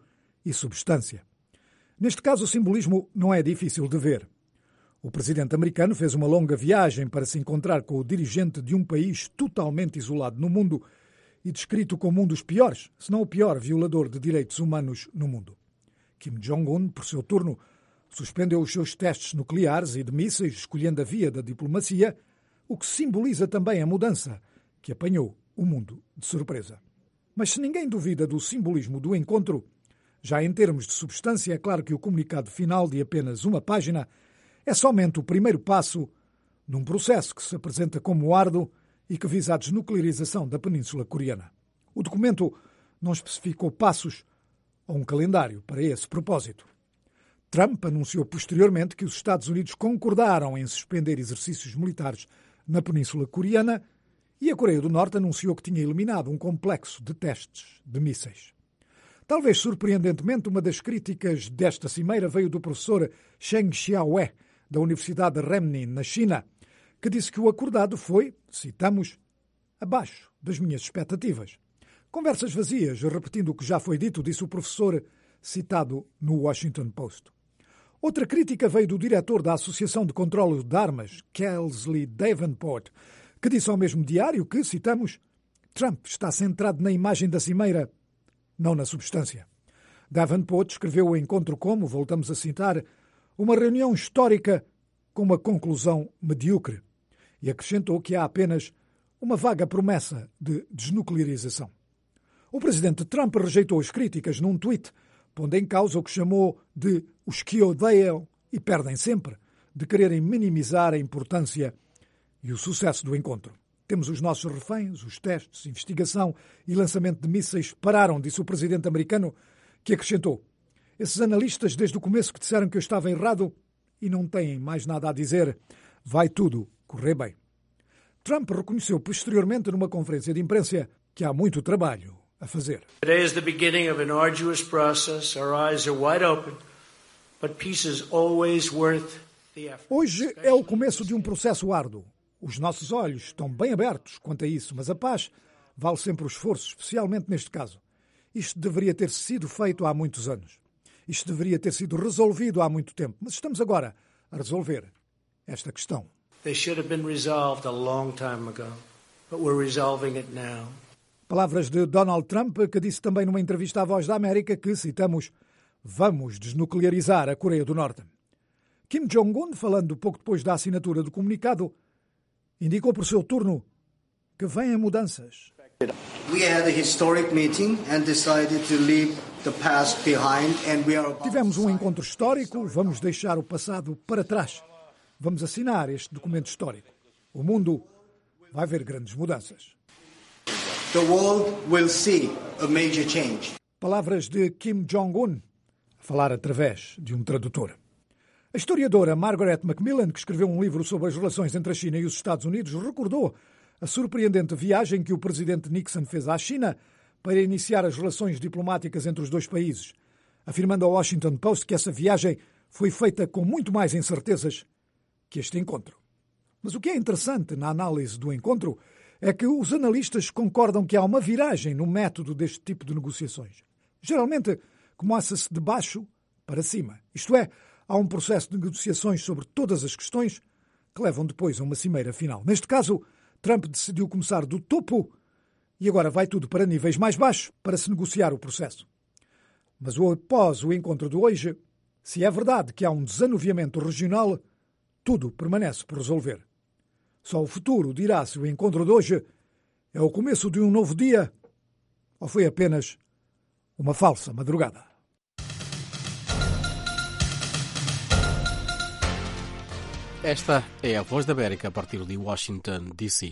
e substância. Neste caso, o simbolismo não é difícil de ver. O presidente americano fez uma longa viagem para se encontrar com o dirigente de um país totalmente isolado no mundo e descrito como um dos piores, se não o pior, violador de direitos humanos no mundo. Kim Jong-un, por seu turno, suspendeu os seus testes nucleares e de mísseis, escolhendo a via da diplomacia, o que simboliza também a mudança que apanhou o mundo de surpresa. Mas se ninguém duvida do simbolismo do encontro, já em termos de substância, é claro que o comunicado final de apenas uma página é somente o primeiro passo num processo que se apresenta como árduo e que visa a desnuclearização da Península Coreana. O documento não especificou passos ou um calendário para esse propósito. Trump anunciou posteriormente que os Estados Unidos concordaram em suspender exercícios militares na Península Coreana e a Coreia do Norte anunciou que tinha eliminado um complexo de testes de mísseis. Talvez surpreendentemente, uma das críticas desta cimeira veio do professor Cheng Xiaowei, da Universidade de Renmin, na China, que disse que o acordado foi, citamos, abaixo das minhas expectativas. Conversas vazias, repetindo o que já foi dito, disse o professor, citado no Washington Post. Outra crítica veio do diretor da Associação de Controlo de Armas, Kelsey Davenport, que disse ao mesmo diário que, citamos, Trump está centrado na imagem da cimeira, não na substância. Davenport descreveu o encontro como, voltamos a citar, uma reunião histórica com uma conclusão medíocre e acrescentou que há apenas uma vaga promessa de desnuclearização. O presidente Trump rejeitou as críticas num tweet, pondo em causa o que chamou de os que odeiam e perdem sempre, de quererem minimizar a importância e o sucesso do encontro. Temos os nossos reféns, os testes, investigação e lançamento de mísseis pararam, disse o presidente americano, que acrescentou: esses analistas desde o começo que disseram que eu estava errado e não têm mais nada a dizer, vai tudo correr bem. Trump reconheceu posteriormente numa conferência de imprensa que há muito trabalho a fazer. Today is the beginning of an arduous process. Our eyes are wide open, but peace is always worth the effort. Hoje é o começo de um processo árduo. Os nossos olhos estão bem abertos quanto a isso, mas a paz vale sempre o esforço, especialmente neste caso. Isto deveria ter sido feito há muitos anos. Isto deveria ter sido resolvido há muito tempo, mas estamos agora a resolver esta questão. They should have been resolved a long time ago, but we're resolving it now. Palavras de Donald Trump, que disse também numa entrevista à Voz da América que, citamos, vamos desnuclearizar a Coreia do Norte. Kim Jong-un, falando pouco depois da assinatura do comunicado, indicou por seu turno que vêm mudanças. Tivemos um encontro histórico, vamos deixar o passado para trás. Vamos assinar este documento histórico. O mundo vai ver grandes mudanças. The world will see a major change. Palavras de Kim Jong-un, a falar através de um tradutor. A historiadora Margaret Macmillan, que escreveu um livro sobre as relações entre a China e os Estados Unidos, recordou a surpreendente viagem que o presidente Nixon fez à China para iniciar as relações diplomáticas entre os dois países, afirmando ao Washington Post que essa viagem foi feita com muito mais incertezas que este encontro. Mas o que é interessante na análise do encontro é que os analistas concordam que há uma viragem no método deste tipo de negociações. Geralmente, começa-se de baixo para cima. Isto é, há um processo de negociações sobre todas as questões que levam depois a uma cimeira final. Neste caso, Trump decidiu começar do topo e agora vai tudo para níveis mais baixos para se negociar o processo. Mas após o encontro de hoje, se é verdade que há um desanuviamento regional, tudo permanece por resolver. Só o futuro dirá se o encontro de hoje é o começo de um novo dia ou foi apenas uma falsa madrugada. Esta é a Voz da América a partir de Washington, D C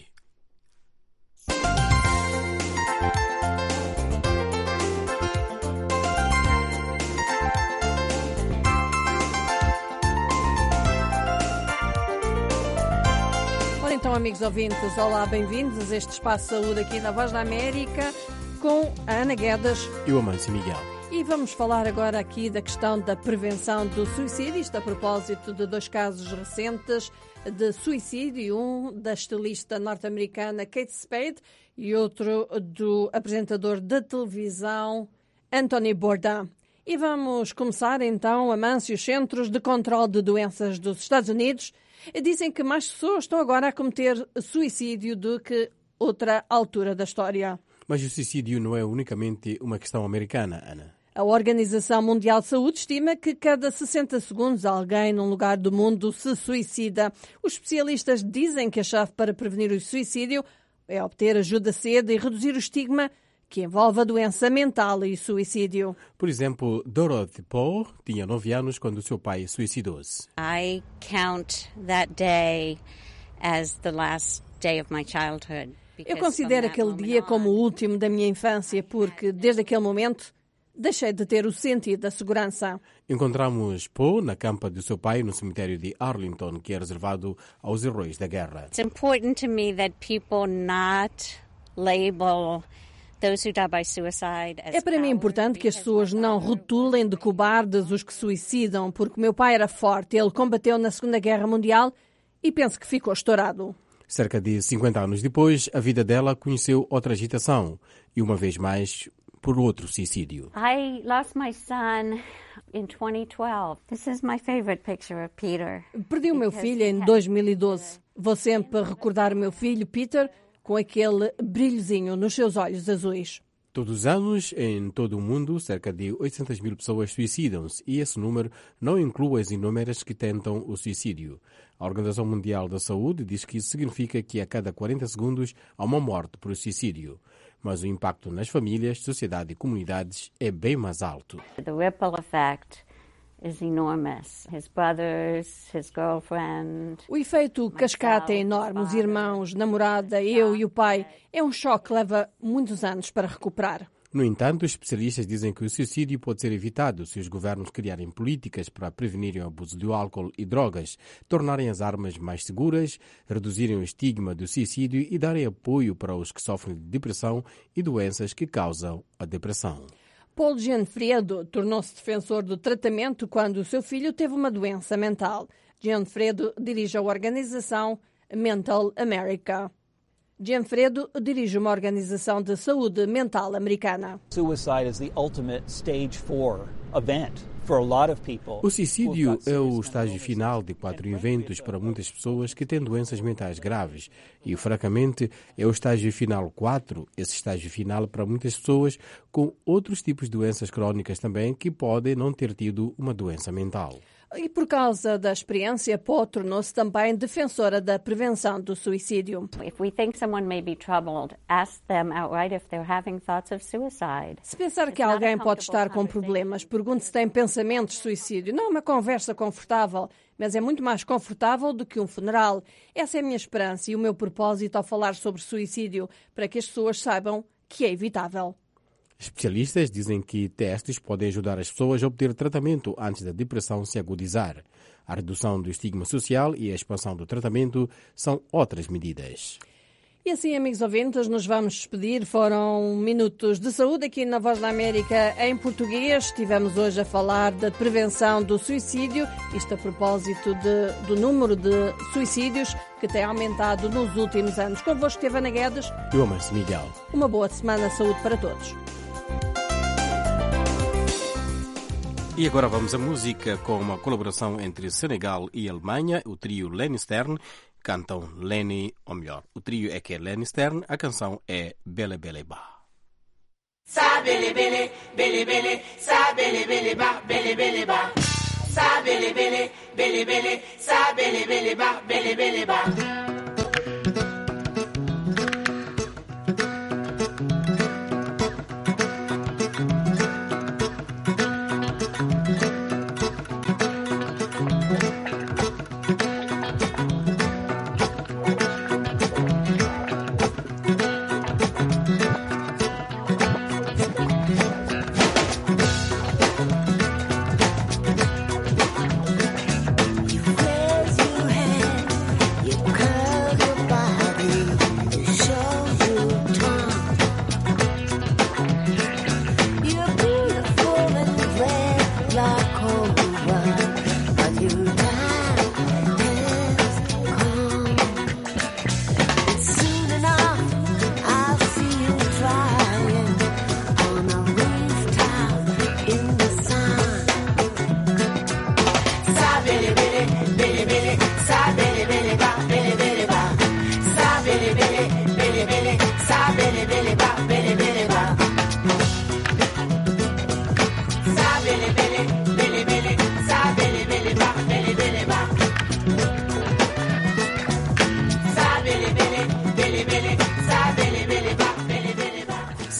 Então, amigos ouvintes, olá, bem-vindos a este Espaço Saúde aqui da Voz da América com a Ana Guedes e o Amâncio Miguel. E vamos falar agora aqui da questão da prevenção do suicídio, isto a propósito de dois casos recentes de suicídio, um da estilista norte-americana Kate Spade e outro do apresentador da televisão Anthony Bourdain. E vamos começar então, Amâncio. Os Centros de Controle de Doenças dos Estados Unidos dizem que mais pessoas estão agora a cometer suicídio do que outra altura da história. Mas o suicídio não é unicamente uma questão americana, Ana. A Organização Mundial de Saúde estima que cada sessenta segundos alguém num lugar do mundo se suicida. Os especialistas dizem que a chave para prevenir o suicídio é obter ajuda cedo e reduzir o estigma que envolve a doença mental e o suicídio. Por exemplo, Dorothy Paul tinha nove anos quando seu pai suicidou-se. I count that day as the last day of my childhood. Eu considero aquele dia como o último da minha infância, porque desde aquele momento deixei de ter o sentido da segurança. Encontramos Paul na campa do seu pai no cemitério de Arlington, que é reservado aos heróis da guerra. It's important to me that people not label those who die by suicide as É para mim importante que as pessoas não rotulem de cobardes os que suicidam, porque meu pai era forte, ele combateu na Segunda Guerra Mundial e penso que ficou estourado. Cerca de cinquenta anos depois, a vida dela conheceu outra agitação e, uma vez mais, por outro suicídio. I lost my son in twenty twelve. This is my favorite picture of Peter. Perdi o meu filho em dois mil e doze. Vou sempre recordar o meu filho, Peter, com aquele brilhozinho nos seus olhos azuis. Todos os anos, em todo o mundo, cerca de oitocentas mil pessoas suicidam-se e esse número não inclui as inúmeras que tentam o suicídio. A Organização Mundial da Saúde diz que isso significa que a cada quarenta segundos há uma morte por suicídio. Mas o impacto nas famílias, sociedade e comunidades é bem mais alto. The ripple effect is enormous. His brothers, his girlfriend. O efeito cascata é enorme. Os irmãos, namorada, eu e o pai. É um choque que leva muitos anos para recuperar. No entanto, os especialistas dizem que o suicídio pode ser evitado se os governos criarem políticas para prevenirem o abuso do álcool e drogas, tornarem as armas mais seguras, reduzirem o estigma do suicídio e darem apoio para os que sofrem de depressão e doenças que causam a depressão. Paul Gianfredo tornou-se defensor do tratamento quando o seu filho teve uma doença mental. Gianfredo dirige a organização Mental America. Gianfredo dirige uma organização de saúde mental americana. O suicídio é o estágio final de quatro eventos para muitas pessoas que têm doenças mentais graves. E, francamente, é o estágio final quatro, esse estágio final para muitas pessoas com outros tipos de doenças crónicas também que podem não ter tido uma doença mental. E por causa da experiência, Paul tornou-se também defensora da prevenção do suicídio. Se pensar que alguém pode estar com problemas, pergunte se tem pensamentos de suicídio. Não é uma conversa confortável, mas é muito mais confortável do que um funeral. Essa é a minha esperança e o meu propósito ao falar sobre suicídio, para que as pessoas saibam que é evitável. Especialistas dizem que testes podem ajudar as pessoas a obter tratamento antes da depressão se agudizar. A redução do estigma social e a expansão do tratamento são outras medidas. E assim, amigos ouvintes, nos vamos despedir. Foram minutos de saúde aqui na Voz da América em português. Estivemos hoje a falar da prevenção do suicídio, isto a propósito de, do número de suicídios que tem aumentado nos últimos anos. Convosco esteve Ana Guedes. E o Márcio Miguel. Uma boa semana de saúde para todos. E agora vamos à música com uma colaboração entre Senegal e Alemanha. O trio Lenny Stern cantam Lenny, ou melhor, o trio é que é Lenny Stern, a canção é Bele Bele Ba. Sa bele bele, bele bele, sa bele bele ba, bele bele ba. Sa bele bele, bele bele, sa bele bele ba, bele bele ba. You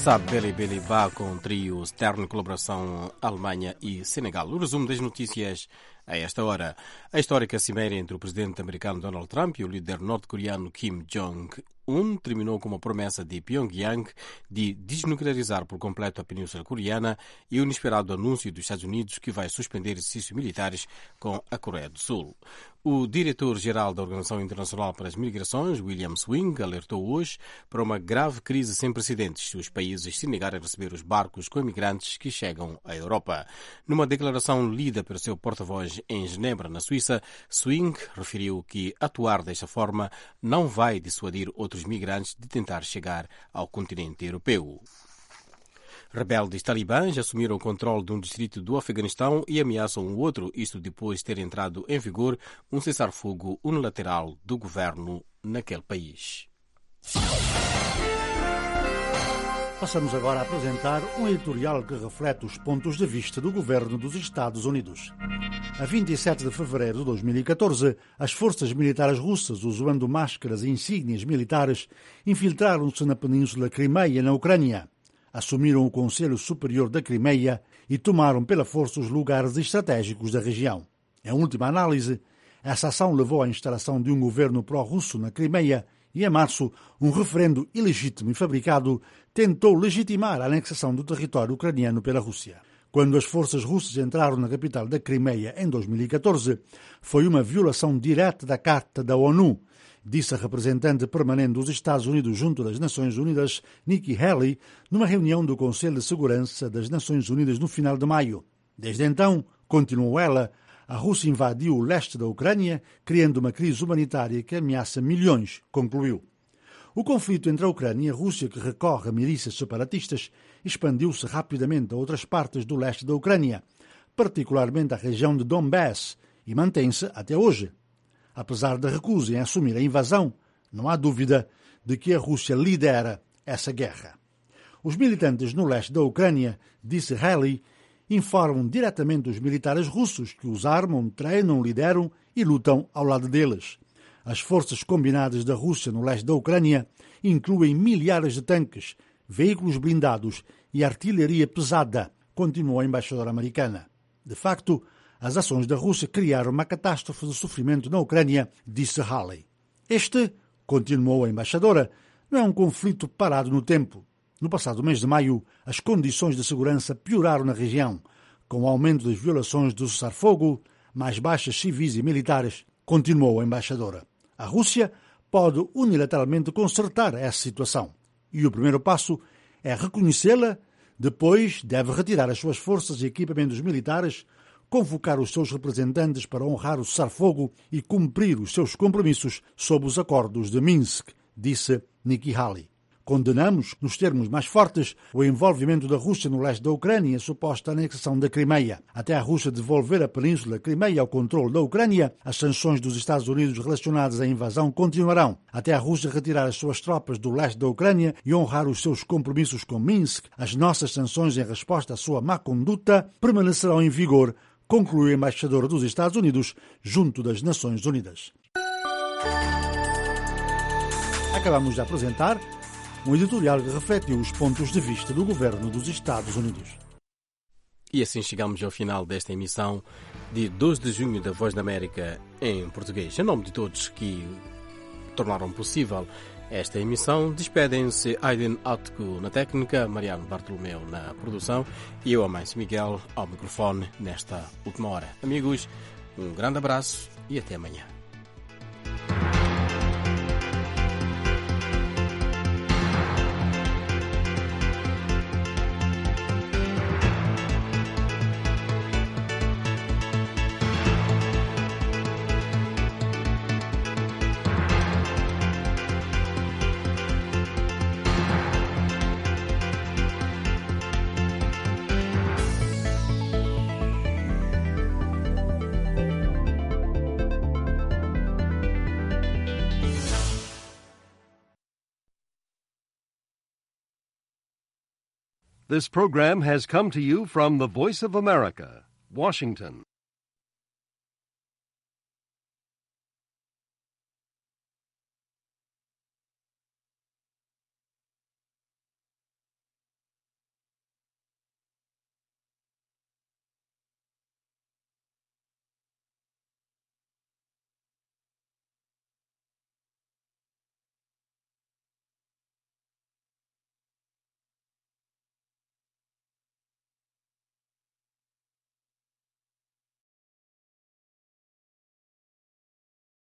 Sabe Beli Beli Ba com o trio Stern, colaboração Alemanha e Senegal. O resumo das notícias a esta hora. A histórica cimeira entre o presidente americano Donald Trump e o líder norte-coreano Kim Jong-un terminou com uma promessa de Pyongyang de desnuclearizar por completo a Península Coreana e o inesperado anúncio dos Estados Unidos que vai suspender exercícios militares com a Coreia do Sul. O diretor-geral da Organização Internacional para as Migrações, William Swing, alertou hoje para uma grave crise sem precedentes se os países se negarem a receber os barcos com imigrantes que chegam à Europa. Numa declaração lida pelo seu porta-voz em Genebra, na Suíça, Swing referiu que atuar desta forma não vai dissuadir outros migrantes de tentar chegar ao continente europeu. Rebeldes talibãs assumiram o controle de um distrito do Afeganistão e ameaçam o outro, isto depois de ter entrado em vigor um cessar-fogo unilateral do governo naquele país. Passamos agora a apresentar um editorial que reflete os pontos de vista do governo dos Estados Unidos. A vinte e sete de fevereiro de dois mil e catorze, as forças militares russas, usando máscaras e insígnias militares, infiltraram-se na península Crimeia, na Ucrânia. Assumiram o Conselho Superior da Crimeia e tomaram pela força os lugares estratégicos da região. Em última análise, essa ação levou à instalação de um governo pró-russo na Crimeia e, em março, um referendo ilegítimo e fabricado tentou legitimar a anexação do território ucraniano pela Rússia. Quando as forças russas entraram na capital da Crimeia em dois mil e catorze, foi uma violação direta da Carta da ONU, disse a representante permanente dos Estados Unidos junto das Nações Unidas, Nikki Haley, numa reunião do Conselho de Segurança das Nações Unidas no final de maio. Desde então, continuou ela, a Rússia invadiu o leste da Ucrânia, criando uma crise humanitária que ameaça milhões, concluiu. O conflito entre a Ucrânia e a Rússia, que recorre a milícias separatistas, expandiu-se rapidamente a outras partes do leste da Ucrânia, particularmente a região de Donbass, e mantém-se até hoje. Apesar da recusa em assumir a invasão, não há dúvida de que a Rússia lidera essa guerra. Os militantes no leste da Ucrânia, disse Haley, informam diretamente os militares russos que os armam, treinam, lideram e lutam ao lado deles. As forças combinadas da Rússia no leste da Ucrânia incluem milhares de tanques, veículos blindados e artilharia pesada, continuou a embaixadora americana. De facto, as ações da Rússia criaram uma catástrofe de sofrimento na Ucrânia, disse Haley. Este, continuou a embaixadora, não é um conflito parado no tempo. No passado mês de maio, as condições de segurança pioraram na região, com o aumento das violações do cessar-fogo, mais baixas civis e militares, continuou a embaixadora. A Rússia pode unilateralmente consertar essa situação. E o primeiro passo é reconhecê-la, depois deve retirar as suas forças e equipamentos militares, convocar os seus representantes para honrar o cessar-fogo e cumprir os seus compromissos sob os acordos de Minsk, disse Nikki Haley. Condenamos, nos termos mais fortes, o envolvimento da Rússia no leste da Ucrânia e a suposta anexação da Crimeia. Até a Rússia devolver a península Crimeia ao controle da Ucrânia, as sanções dos Estados Unidos relacionadas à invasão continuarão. Até a Rússia retirar as suas tropas do leste da Ucrânia e honrar os seus compromissos com Minsk, as nossas sanções em resposta à sua má conduta permanecerão em vigor, concluiu a embaixadora dos Estados Unidos junto das Nações Unidas. Acabamos de apresentar um editorial que refletiu os pontos de vista do governo dos Estados Unidos. E assim chegamos ao final desta emissão de dois de junho da Voz da América em português. Em nome de todos que tornaram possível esta emissão, despedem-se Aiden Atco na técnica, Mariano Bartolomeu na produção e eu, Amâncio Miguel, ao microfone nesta última hora. Amigos, um grande abraço e até amanhã. This program has come to you from the Voice of America, Washington.